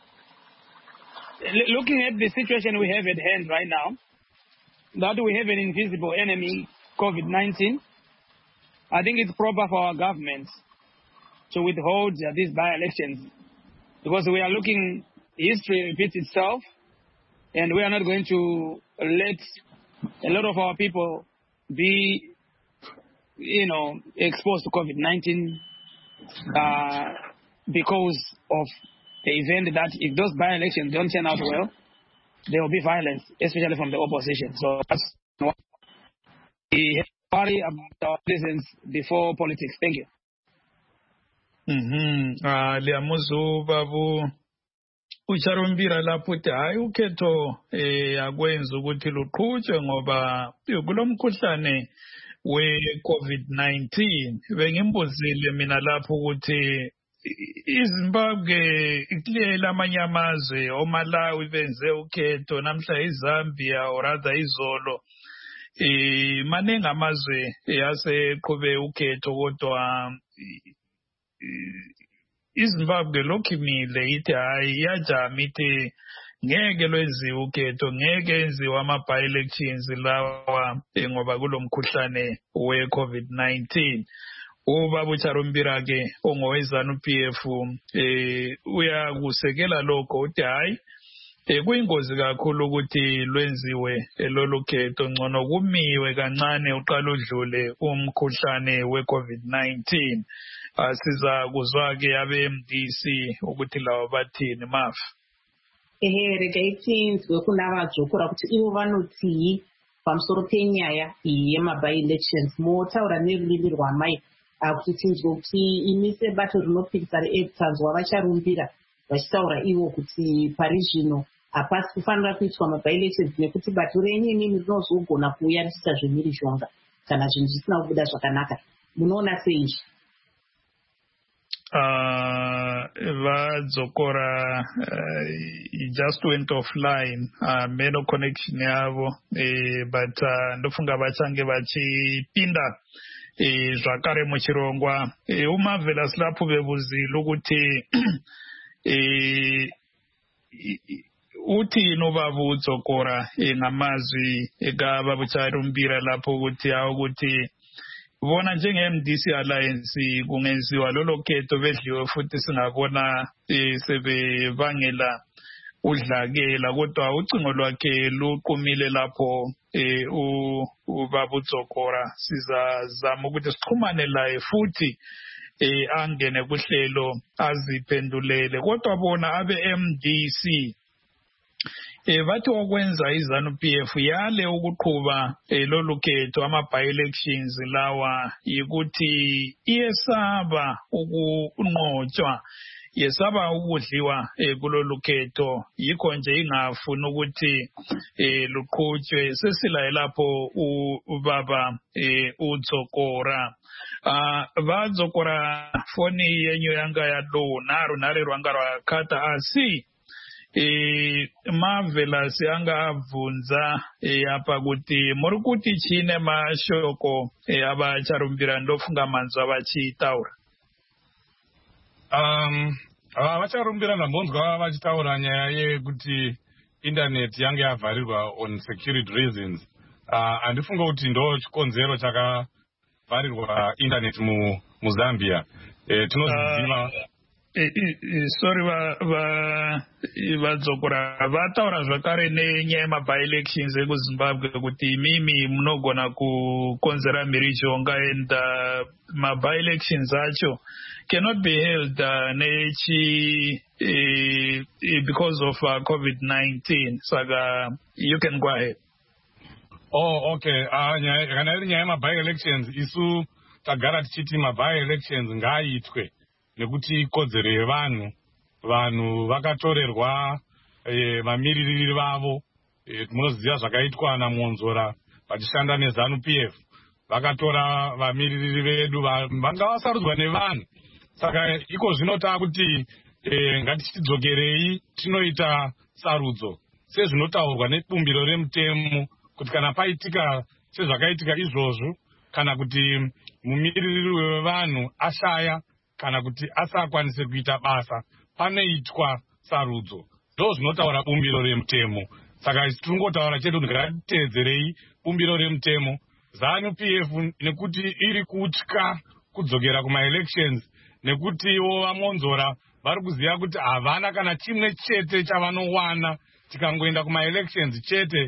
l- looking at the situation we have at hand right now, that we have an invisible enemy, COVID nineteen, I think it's proper for our government to withhold uh, these by-elections, because we are looking, history repeats itself, and we are not going to let a lot of our people be, you know, exposed to COVID nineteen uh, because of the event that if those by-elections don't turn out well, there will be violence, especially from the opposition. So that's what we worry about our citizens before politics. Thank you. Mhm. Ah, liyamuzu babu ucharumbira lapho uthi hayi ukhetho eh akwenza ukuthi luqhutshwe ngoba kulomkhuhlane we-COVID nineteen. Bengimbuzile mina lapho ukuthi iZimbabwe ikulela amanye amazwe, oMalawi benze ukhetho, namhla iZambia or rather izolo. Eh maningi amazwe yaseqhube ukhetho kodwa iZimbabwe lokhu imile ithi hayi iyajama ithi ngeke lwenziwe ukhetho, ngeke enziwe ama-by-elections lawa ngoba kulomkhuhlane we-COVID nineteen. Ubaba uCharumbira-ke ongowe-ZANU P F eh uyakusekela lokho uthi hayi eh kuyingozi kakhulu ukuthi lwenziwe lolu khetho, ngcono kumiwe kancane uqala udlule umkhuhlane we-COVID nineteen. Asiza kuzwa-ke abe-M D C ukuthi lawo bathini mafu. Ehe regatinzwe kunavadzokora kuti ivo vanotii pamusoro penyaya yema-by-elections. Motaura nerurimi rwamai kuti tinzwe kuti imi sebato rinopikisa reactors wavacharumbira vachitaura ivo kuti pari zvino hapasi kufanira kuitwa ma-by-elections nekuti bato renyu imimi rinozogona kuuya richiita zvemhirizhonga kana zvinhu zvisina kubuda zvakanaka. Munoona sei? Uh, vadzokora uh, just went offline, uh, meno connection yavo, uh, but uh, ndofunga vachange vachipinda uh, zvakare muchirongwa. Uh, umavela silapo vebuzilo kuti uh, uti inova vudzokora uh, ngamazwi ekava vucharumbira lapo kuti awo kuti bona njenge-M D C Alliance kungenziwa lolo khetho bedliwe futhi singabona sebebangela udlakela, kodwa ucingo lwakhe luqumile lapho ubaba uDzokora. Sizazama ukuthi sixhumane laye futhi angene kuhlelo aziphendulele, kodwa bona abe-M D C Eh bathi okwenza iZANU P F yale ukuqhuba lolu khetho ama-by-elections lawa yikuthi iyesaba ukunqotshwa, yesaba ukudliwa kulolu khetho, yikho nje ingafuni ukuthi luqhutshwe. Sesilaye lapho ubaba uDzokora. Ah vaDzokora foni yenyu yanga ya lo naru nare rwanga rwakata asi Eh mavela sianga avunza eh apa kuti muri kuti chine mashoko eh avacharumbira ndofunga manzwa vachitaura. Um avacharumbira ndambonzwa vachitaura nyaya yekuti internet yange yavharirwa on security reasons. Uh andifunga kuti ndo chikonzero chakavharirwa internet mu muZambia. Eh tinoziva Eh, sorry va va vadzokora vataura zvakare nenyaya yema-by-elections ekuZimbabwe kuti mimi munogona kukonzera mhirizhonga and uh, ma-by-elections acho cannot be held uh, nechi uh, because of uh, COVID nineteen. Saka you can go ahead. Oh okay. Ah nyaya kana iri nyaya yema-by-elections isu tagara tichiti ma-by-elections ngaaitwe nekuti ikodzero yevanhu. Vanhu vakatorerwa vamiririri vavo. Munoziva zvakaitwa naMonzora vachishanda neZANU P F. Vakatora vamiririri vedu vanga vasarudzwa nevanhu. Saka iko zvino takuti ngatidzokerei tinoita sarudzo sezvinotaurwa nebumbiro remutemo kuti kana paitika sezvakaitika izvozvo, kana kuti mumiririri wevanhu ashaya kana kuti asakwanise kuita basa, panoitwa sarudzo. Ndo zvinotaura bumbiro remutemo. Saka tiringotaura chedu ngatiteedzerei bumbiro remutemo. ZANU P F nekuti iri kutya kudzokera kuma elections nekutiwo vamonzora vari kuziva kuti havana kana chimwe chete chavanowana tikangoenda kuma-elections chete.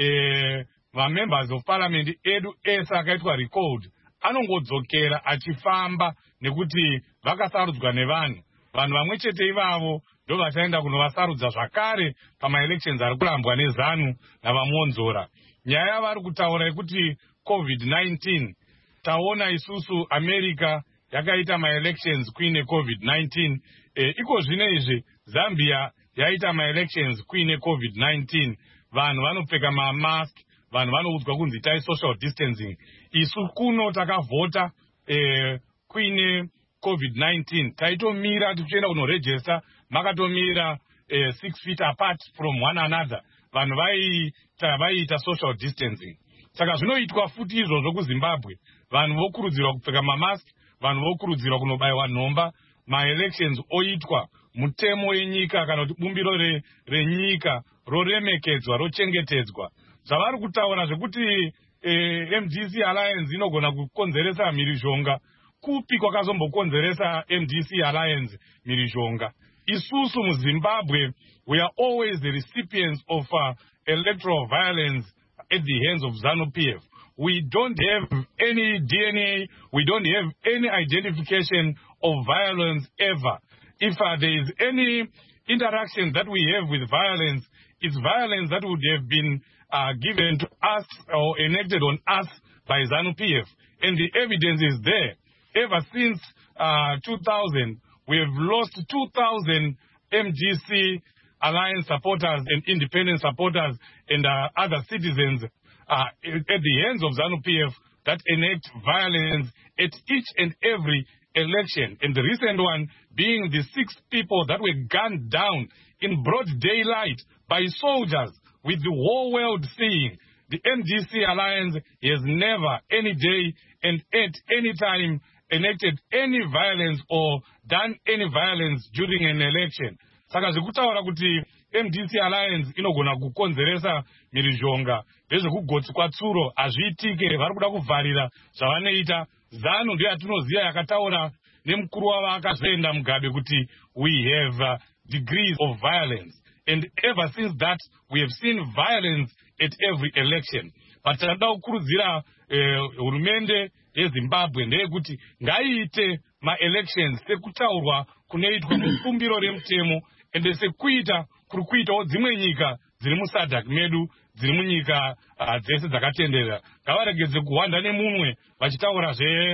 eh, vamembers of parliament edu ese akaitwa recalled anongodzokera achifamba nekuti vakasarudzwa nevanhu. Vanhu vamwe chete ivavo ndo vachaenda kunovasarudza zvakare pama-elections ari kurambwa nezanu navamonzora. Nyaya vari kutaura yekuti covid nineteen, taona isusu America yakaita ma-elections kuine covid nineteen. E, iko zvine izvi Zambia yaita ma-elections kuine covid nineteen. Vanhu vanopfeka ma-mask, vanhu vanoudzwa kunzi itai social distancing. Isu kuno takavhota e, kuine covid nineteen. Taitomira tichienda kunoregister, makatomira e, six feet apart from one another. Vanhu vaita vaita social distancing. Saka zvinoitwa futi izvozvo kuZimbabwe. Vanhu vokurudzirwa kupfeka mamask, vanhu vokurudzirwa kunobayiwa nhomba. Ma-elections oitwa mutemo yenyika kana kuti bumbiro re, renyika roremekedzwa, rochengetedzwa. Zvavari kutaura zvekuti eh, M D C Alliance inogona kukonzeresa mhirizhonga. Kupi kwakazombokonzeresa M D C Alliance mhirizhonga? Isusu muZimbabwe, we are always the recipients of uh, electoral violence at the hands of ZANU-P F. We don't have any D N A, we don't have any identification of violence ever. If uh, there is any interaction that we have with violence, it's violence that would have been uh, given to us or enacted on us by ZANU-P F. And the evidence is there. Ever since uh, two thousand, we have lost two thousand M G C Alliance supporters and independent supporters and uh, other citizens uh, at the hands of ZANU-P F that enact violence at each and every election. And the recent one being the six people that were gunned down in broad daylight by soldiers with the whole world seeing. The M G C Alliance has never, any day and at any time, enacted any violence or done any violence during an election. Saka zvekutaura kuti M D C Alliance inogona kukonzeresa mhirizhonga ndezvekugotsi kwatsuro hazviitike. Vari kuda kuvharira zvavanoita. ZANU ndiyo yatinoziva yakataura nemukuru wavo akazoenda Mugabe kuti we have uh, degrees of violence. And ever since that, we have seen violence at every election. But tinoda kukurudzira hurumende yeZimbabwe ndeyekuti ngaiite ma-elections sekutaurwa kunoitwa mufumbiro remutemo, ende sekuita kuri kuitawo dzimwe nyika dziri musadhak medu, dziri munyika uh, dzese dzakatenderera. Ngavaregedze kuhwanda nemunwe vachitaura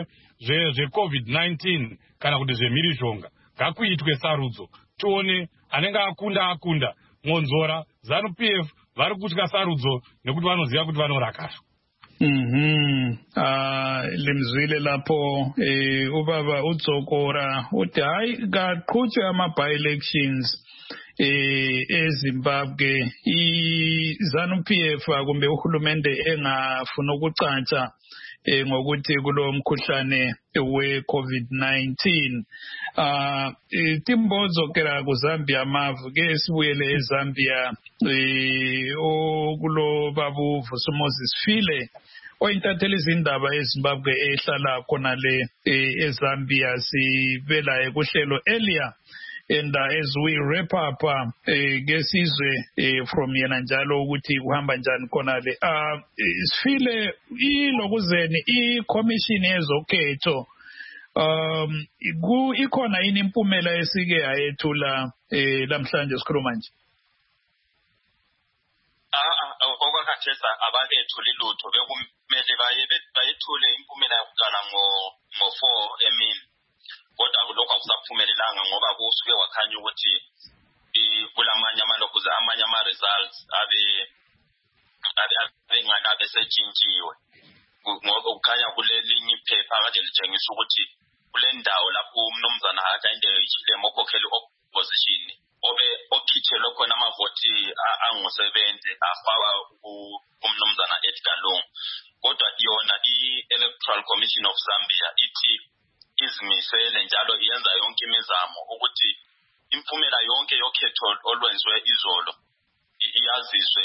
zvecovid nineteen kana kuti zvemhirizhonga. Ngakuitwe sarudzo, tione anenge akunda akunda. Monzora, ZANU-P F vari kutya sarudzo nekuti vanoziva kuti vanorakashwa. Mhm. Ah, limzwile lapho eh ubaba udzokora uthi hayi kaqhutshwe ama-by-elections eh eZimbabwe, iZANU-P F kumbe uhulumende engafuna ukucatsha eh ngokuthi kulo mkhuhlane we-covid nineteen. Ah, timbozo kera kuZambia mavu ke sibuyele eZambia eh okulo babu Vusimuzi Sifile oyintatheli izindaba eZimbabwe ehlala khona le eZambia. Sivela ekuhlelo earlier and uh, as we wrap up uh, ke sizwe from yena njalo ukuthi kuhamba njani khona le. uh, Sifile ilokuzeni i-commission yezokhetho um ku ikhona yini impumela esike yayethula eh lamhlanje sikhuluma nje? Ah, okwakhathesa abakethuli lutho bekumele baye bayethule impumela yokuqala ngo ngo four emini, kodwa kulokho akusaphumelelanga ngoba kusuke wakhanya ukuthi kulamanye amalokuza amanye ama-results abe abe nganabe setshintshiwe, ngoba kukhanya kulelinye iphepha kade litshengisa ukuthi kule ndawo lapho umnumzana akade ishilemo okhokhela opposition obe okhitshelwe khona amavoti angu-seventy afakwa umnumzana Edgar Lungu. Kodwa yona i-Electoral Commission of Zambia ithi izimisele njalo iyenza yonke imizamo ukuthi impumela yonke yokhetho olwenziwe izolo iyaziswe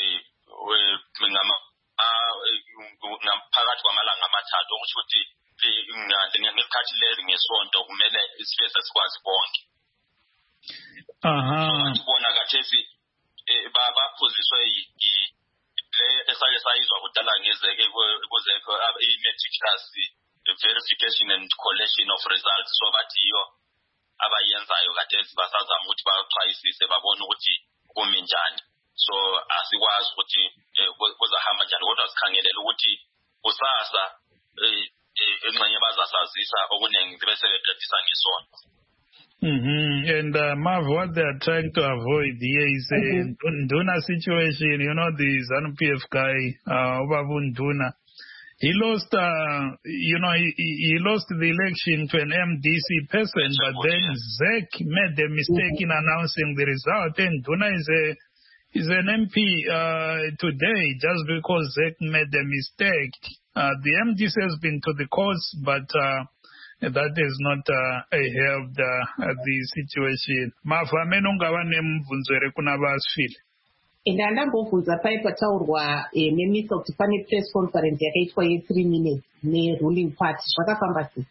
phakathi kwamalanga amathathu, ukuthi ngesikhathi ngesikhathi lezi ngesonto kumele sibe sesikwazi konke. Aha. Sibona kathesi baphuziswe le esake sayizwa kudala ngezeke kuzekho i-meticulous verification and collection of results, so bathi iyo abayenzayo kathesi basazama ukuthi baxwayisise babone ukuthi kumi njani. So asikwazi ukuthi kuzahamba njani, kodwa sikhangelela ukuthi kusasa engxenye bazasazisa okuningi bese beqedisa ngesonto. Mm-hmm. And uh, Marv, what they are trying to avoid here is a mm-hmm. Nduna situation. You know, the ZANU-P F guy, uh, Obabu Nduna, he lost, uh, you know, he, he lost the election to an M D C person, but then Z E C made the mistake in announcing the result. And Nduna is a is an M P uh, today just because Z E C made the mistake. Uh, the M D C has been to the courts, but uh, that has not uh, helped uh, the situation. Mafameno ngavane mvunzere kuna vasfile. Ndandambobvunza pai pataurwa nemisa kuti pane press conference yakaitwa ye three minutes ne-ruling party. Zvakafamba sei?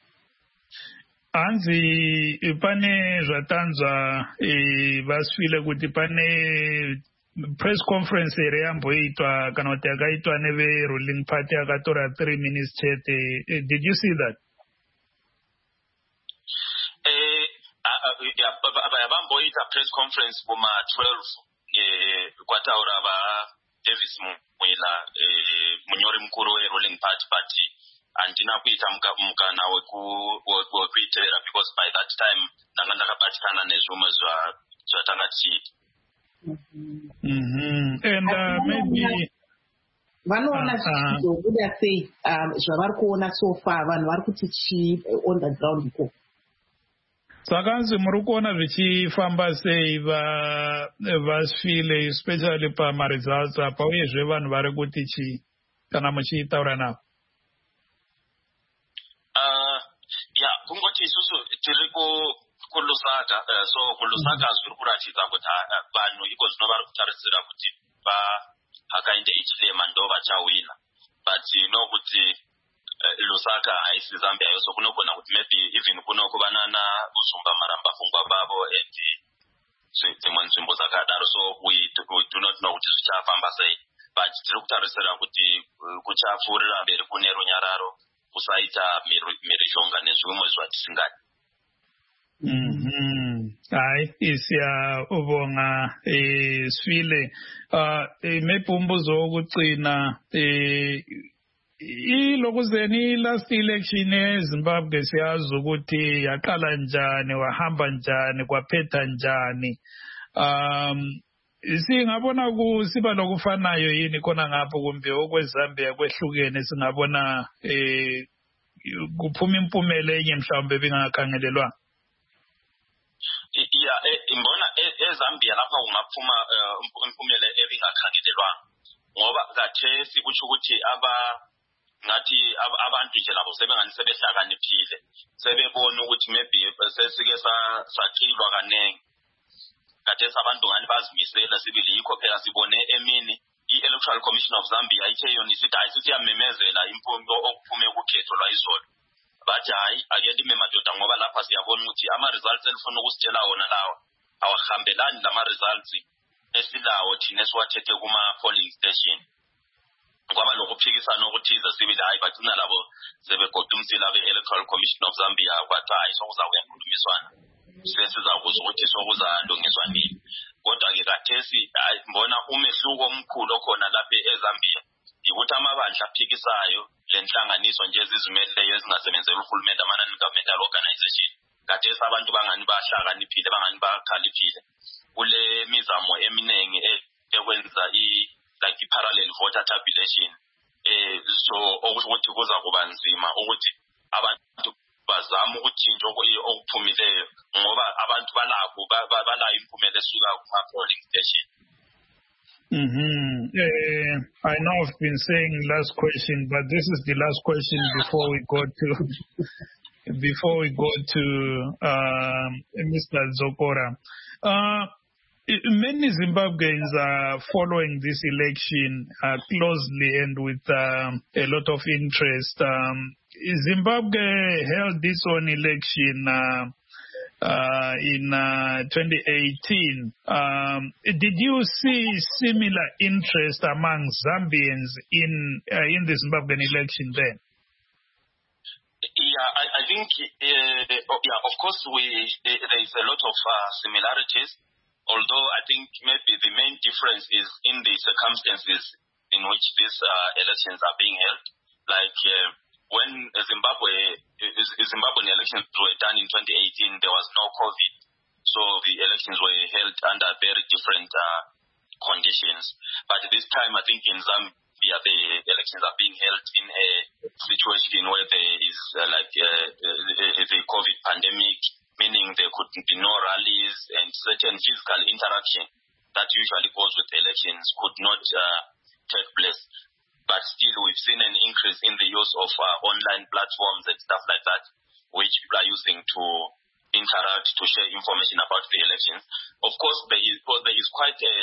Hanzi pane zvatanzwa vasfile kuti pane press conference here yamboitwa kana kuti yakaitwa neve-ruling party yakatora three minutes chete. Did you see that? Bamboita press conference kuma twelve kwataura ba Davis Mwila munyori mukuru we-ruling party, but andina kuita mukana wekuitera because by that time ndanga ndakabatikana nezvimwe zvatanga tichiita. And uh, maybe vanoona zvichizobuda sei zvavari kuona so far, vanhu vari kuti chii on the ground iko? Sakanzi muri kuona zvichifamba sei vasfile especially pamaresults apa, uyezve vanhu vari kuti chii kana muchitaura navo? ya kungoti isusu tiri kulusaka, so kulusaka zviri kuratidza kuti vanhu iko zvino vari kutarisira kuti hakainde ichilema ndo vachawina, but you know kuti Lusaka haisi Zambia yose, kunogona kuti maybe even kuno kuvanana usumba maramba fungwa bavo eti dzimwe nzvimbo dzakadaro, so we do not know kuti zvichafamba sei, but tiri kutarisira kuti kuchapfuurira mberi kune runyararo, kusaita mhirizhonga nezvimwe zvatisingadi. Hayi siyabonga Sfile. Maybe umbuzo wokucina ilokuzeni last election eZimbabwe siyazi ukuthi yaqala njani, wahamba njani, kwaphetha njani. Um singabona kusiba lokufanayo yini khona ngapho, kumbe okweZambia kwehlukene singabona eh kuphuma impumela enye mhlawumbe bengakhangelelwa? Ya imbona eZambia lapha kungaphuma impumela ebingakhangelelwa, ngoba kathesi kutsho ukuthi aba ngathi abantu nje labo sebengani sebehlakaniphile, sebebona ukuthi maybe sesike sacilwa kaningi. Kathesi abantu ngani bazimisela sibili, yikho phela sibone emini i-Electoral Commission of Zambia ithe yona isithi hayi sithi yamemezela impumela okuphume ukukhetho lwayizolo. Bathi hayi ake lime madoda, ngoba lapha siyabona ukuthi ama-results elifuna ukusitshela wona lawa awahambelani lama-results esilawo thina esiwathethe kuma-polling station. Kwaba lokuphikisana okuthize sibili hayi bagcina labo sebegoda umsila be-Electoral Commission of Zambia kwathi hayi sokuzakuya khulumiswana, sesizakuzwa ukuthi sokuzalungiswa nini. Kodwa-ke kathesi mbona umehluko omkhulu okhona lapha eZambia yikuthi amabandla aphikisayo le nhlanganiso nje ezizimeleyo ezingasebenzeli uhulumende, ama-non-governmental organization, kathesi abantu bangani bahlakaniphile, bangani bakhaliphile kule mizamo eminingi ekwenza like i-parallel voter tabulation. Eh so ukuthi kuza kuba nzima ukuthi abantu bazama ukuthintsha okuphumileyo, ngoba abantu balapho balayo impumela esuka kuma-polling station. Mm-hmm. Uh, I know I've been saying last question, but this is the last question before we go to before we go to uh, Mister Zokora. Uh, many Zimbabweans are following this election uh, closely and with um, a lot of interest. Um, Zimbabwe held its own election uh, uh, in uh, twenty eighteen. Um, did you see similar interest among Zambians in uh, in the Zimbabwean election then? Yeah, I, I think, uh, yeah, of course, we uh, there is a lot of uh, similarities, although I think maybe the main difference is in the circumstances in which these uh, elections are being held. Like uh, when Zimbabwe, Zimbabwean elections were done in twenty eighteen, there was no COVID, so the elections were held under very different uh, conditions. But this time, I think in Zambia, Yeah, the elections are being held in a situation where there is uh, like uh, the, the COVID pandemic, meaning there could be no rallies and certain physical interaction that usually goes with elections could not uh, take place. But still, we've seen an increase in the use of uh, online platforms and stuff like that, which people are using to interact, to share information about the elections. Of course, there is, well, there is quite a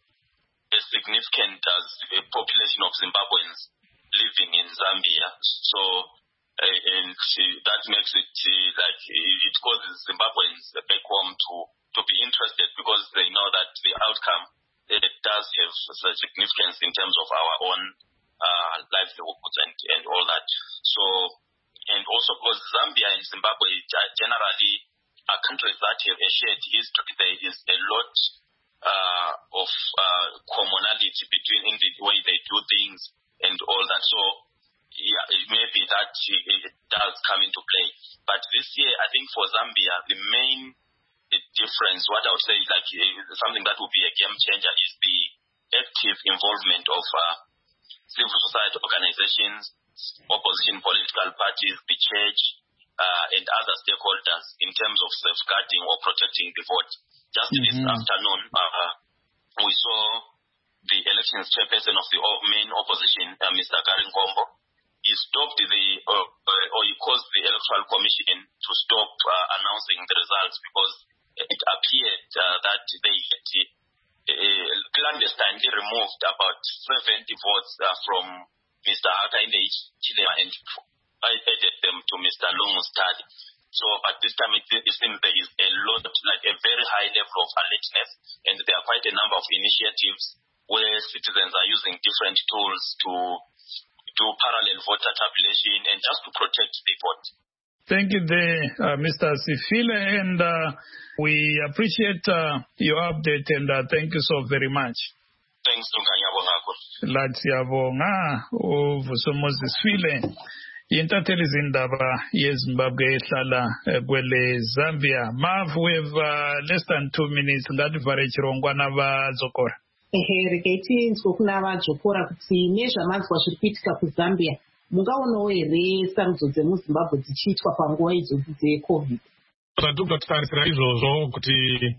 a significant uh, population of Zimbabweans living in Zambia. So, uh, and uh, that makes it uh, like it causes Zimbabweans back home to, to be interested because they know that the outcome it does have such significance in terms of our own uh, livelihoods and, and all that. So, and also because Zambia and Zimbabwe generally are countries that have a shared history. There is a lot Uh, of uh, commonality between in the way they do things and all that. So, yeah, maybe that it does come into play. But this year, I think for Zambia, the main difference, what I would say, like something that would be a game changer, is the active involvement of uh, civil society organizations, opposition political parties, the church, uh, and other stakeholders in terms of safeguarding or protecting the vote. Just mm-hmm. this afternoon, uh, we saw the elections chairperson of the main opposition, uh, Mister Gary Nkombo. He stopped the, uh, uh, or he caused the Electoral Commission to stop uh, announcing the results because it appeared uh, that they had uh, clandestinely removed about seventy votes uh, from Mister Hakainde Hichilema and added them to Mister Lungu's tally. So, but this time it, it seems there is a lot, like a very high level of alertness, and there are quite a number of initiatives where citizens are using different tools to do parallel voter tabulation and just to protect the vote. Thank you there, uh, Mister Sifile, and uh, we appreciate uh, your update, and uh, thank you so very much. Thanks, Tunganyabongako. Latsiyabonga, uVusomozi Sifile. Intatheli zindaba yeZimbabwe ehlala kwele Zambia. Mav, we have uh, less than two minutes. Ngativhare chirongwa navadzokora. Ehe, regaiti nzokuna vadzokora kuti nezvamanzwa zviri kuitika kuZambia, mungaonawo here sarudzo dzemuZimbabwe dzichiitwa panguva idzodzi dzeCovid? Tatarisira izvozvo kuti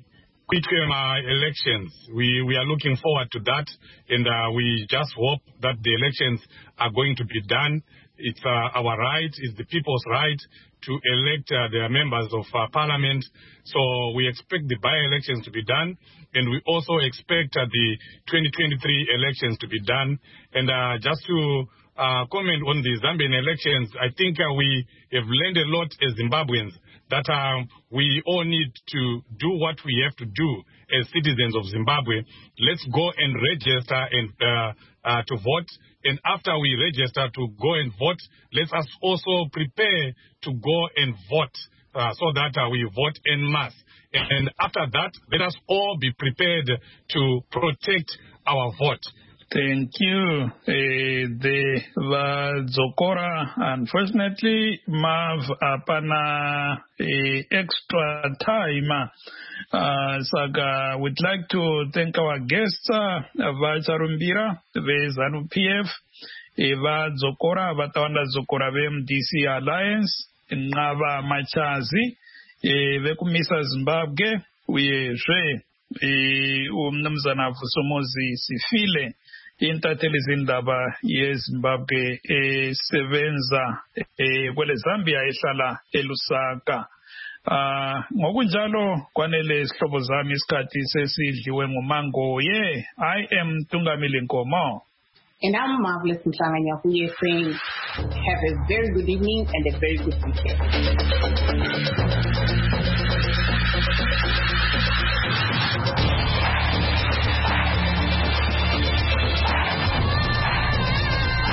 kuitwe ma-elections. We, we are looking forward to that, and uh, we just hope that the elections are going to be done. It's uh, our right, it's the people's right to elect uh, their members of uh, parliament. So we expect the by-elections to be done, and we also expect uh, the twenty twenty-three elections to be done. And uh, just to uh, comment on the Zambian elections, I think uh, we have learned a lot as Zimbabweans that um, we all need to do what we have to do as citizens of Zimbabwe. Let's go and register and uh, uh, to vote. And after we register to go and vote, let us also prepare to go and vote uh, so that uh, we vote en masse. And after that, let us all be prepared to protect our vote. Thank you. Uh, the Vadzokora, unfortunately, Mav apana uh, extra time. Uh, Saga, we'd like to thank our guests, uh, Vacharumbira, the ZANU P F, Vadzokora, Vatawanda Zokora V M D C Alliance, Nava Machazi, Vekumisa Zimbabwe, we umnumzana Vusomozi Sifile. Intatheli zindaba yeZimbabwe esebenza kwele Zambia ehlala eLusaka. Ah ngokunjalo kwanele sihlobo zami isikhathi sesidliwe ngumango. Yeah, I am Tungamile Nkomo. And I'm Marvelous Mhlanga-Nyahuye saying have a very good evening and a very good weekend.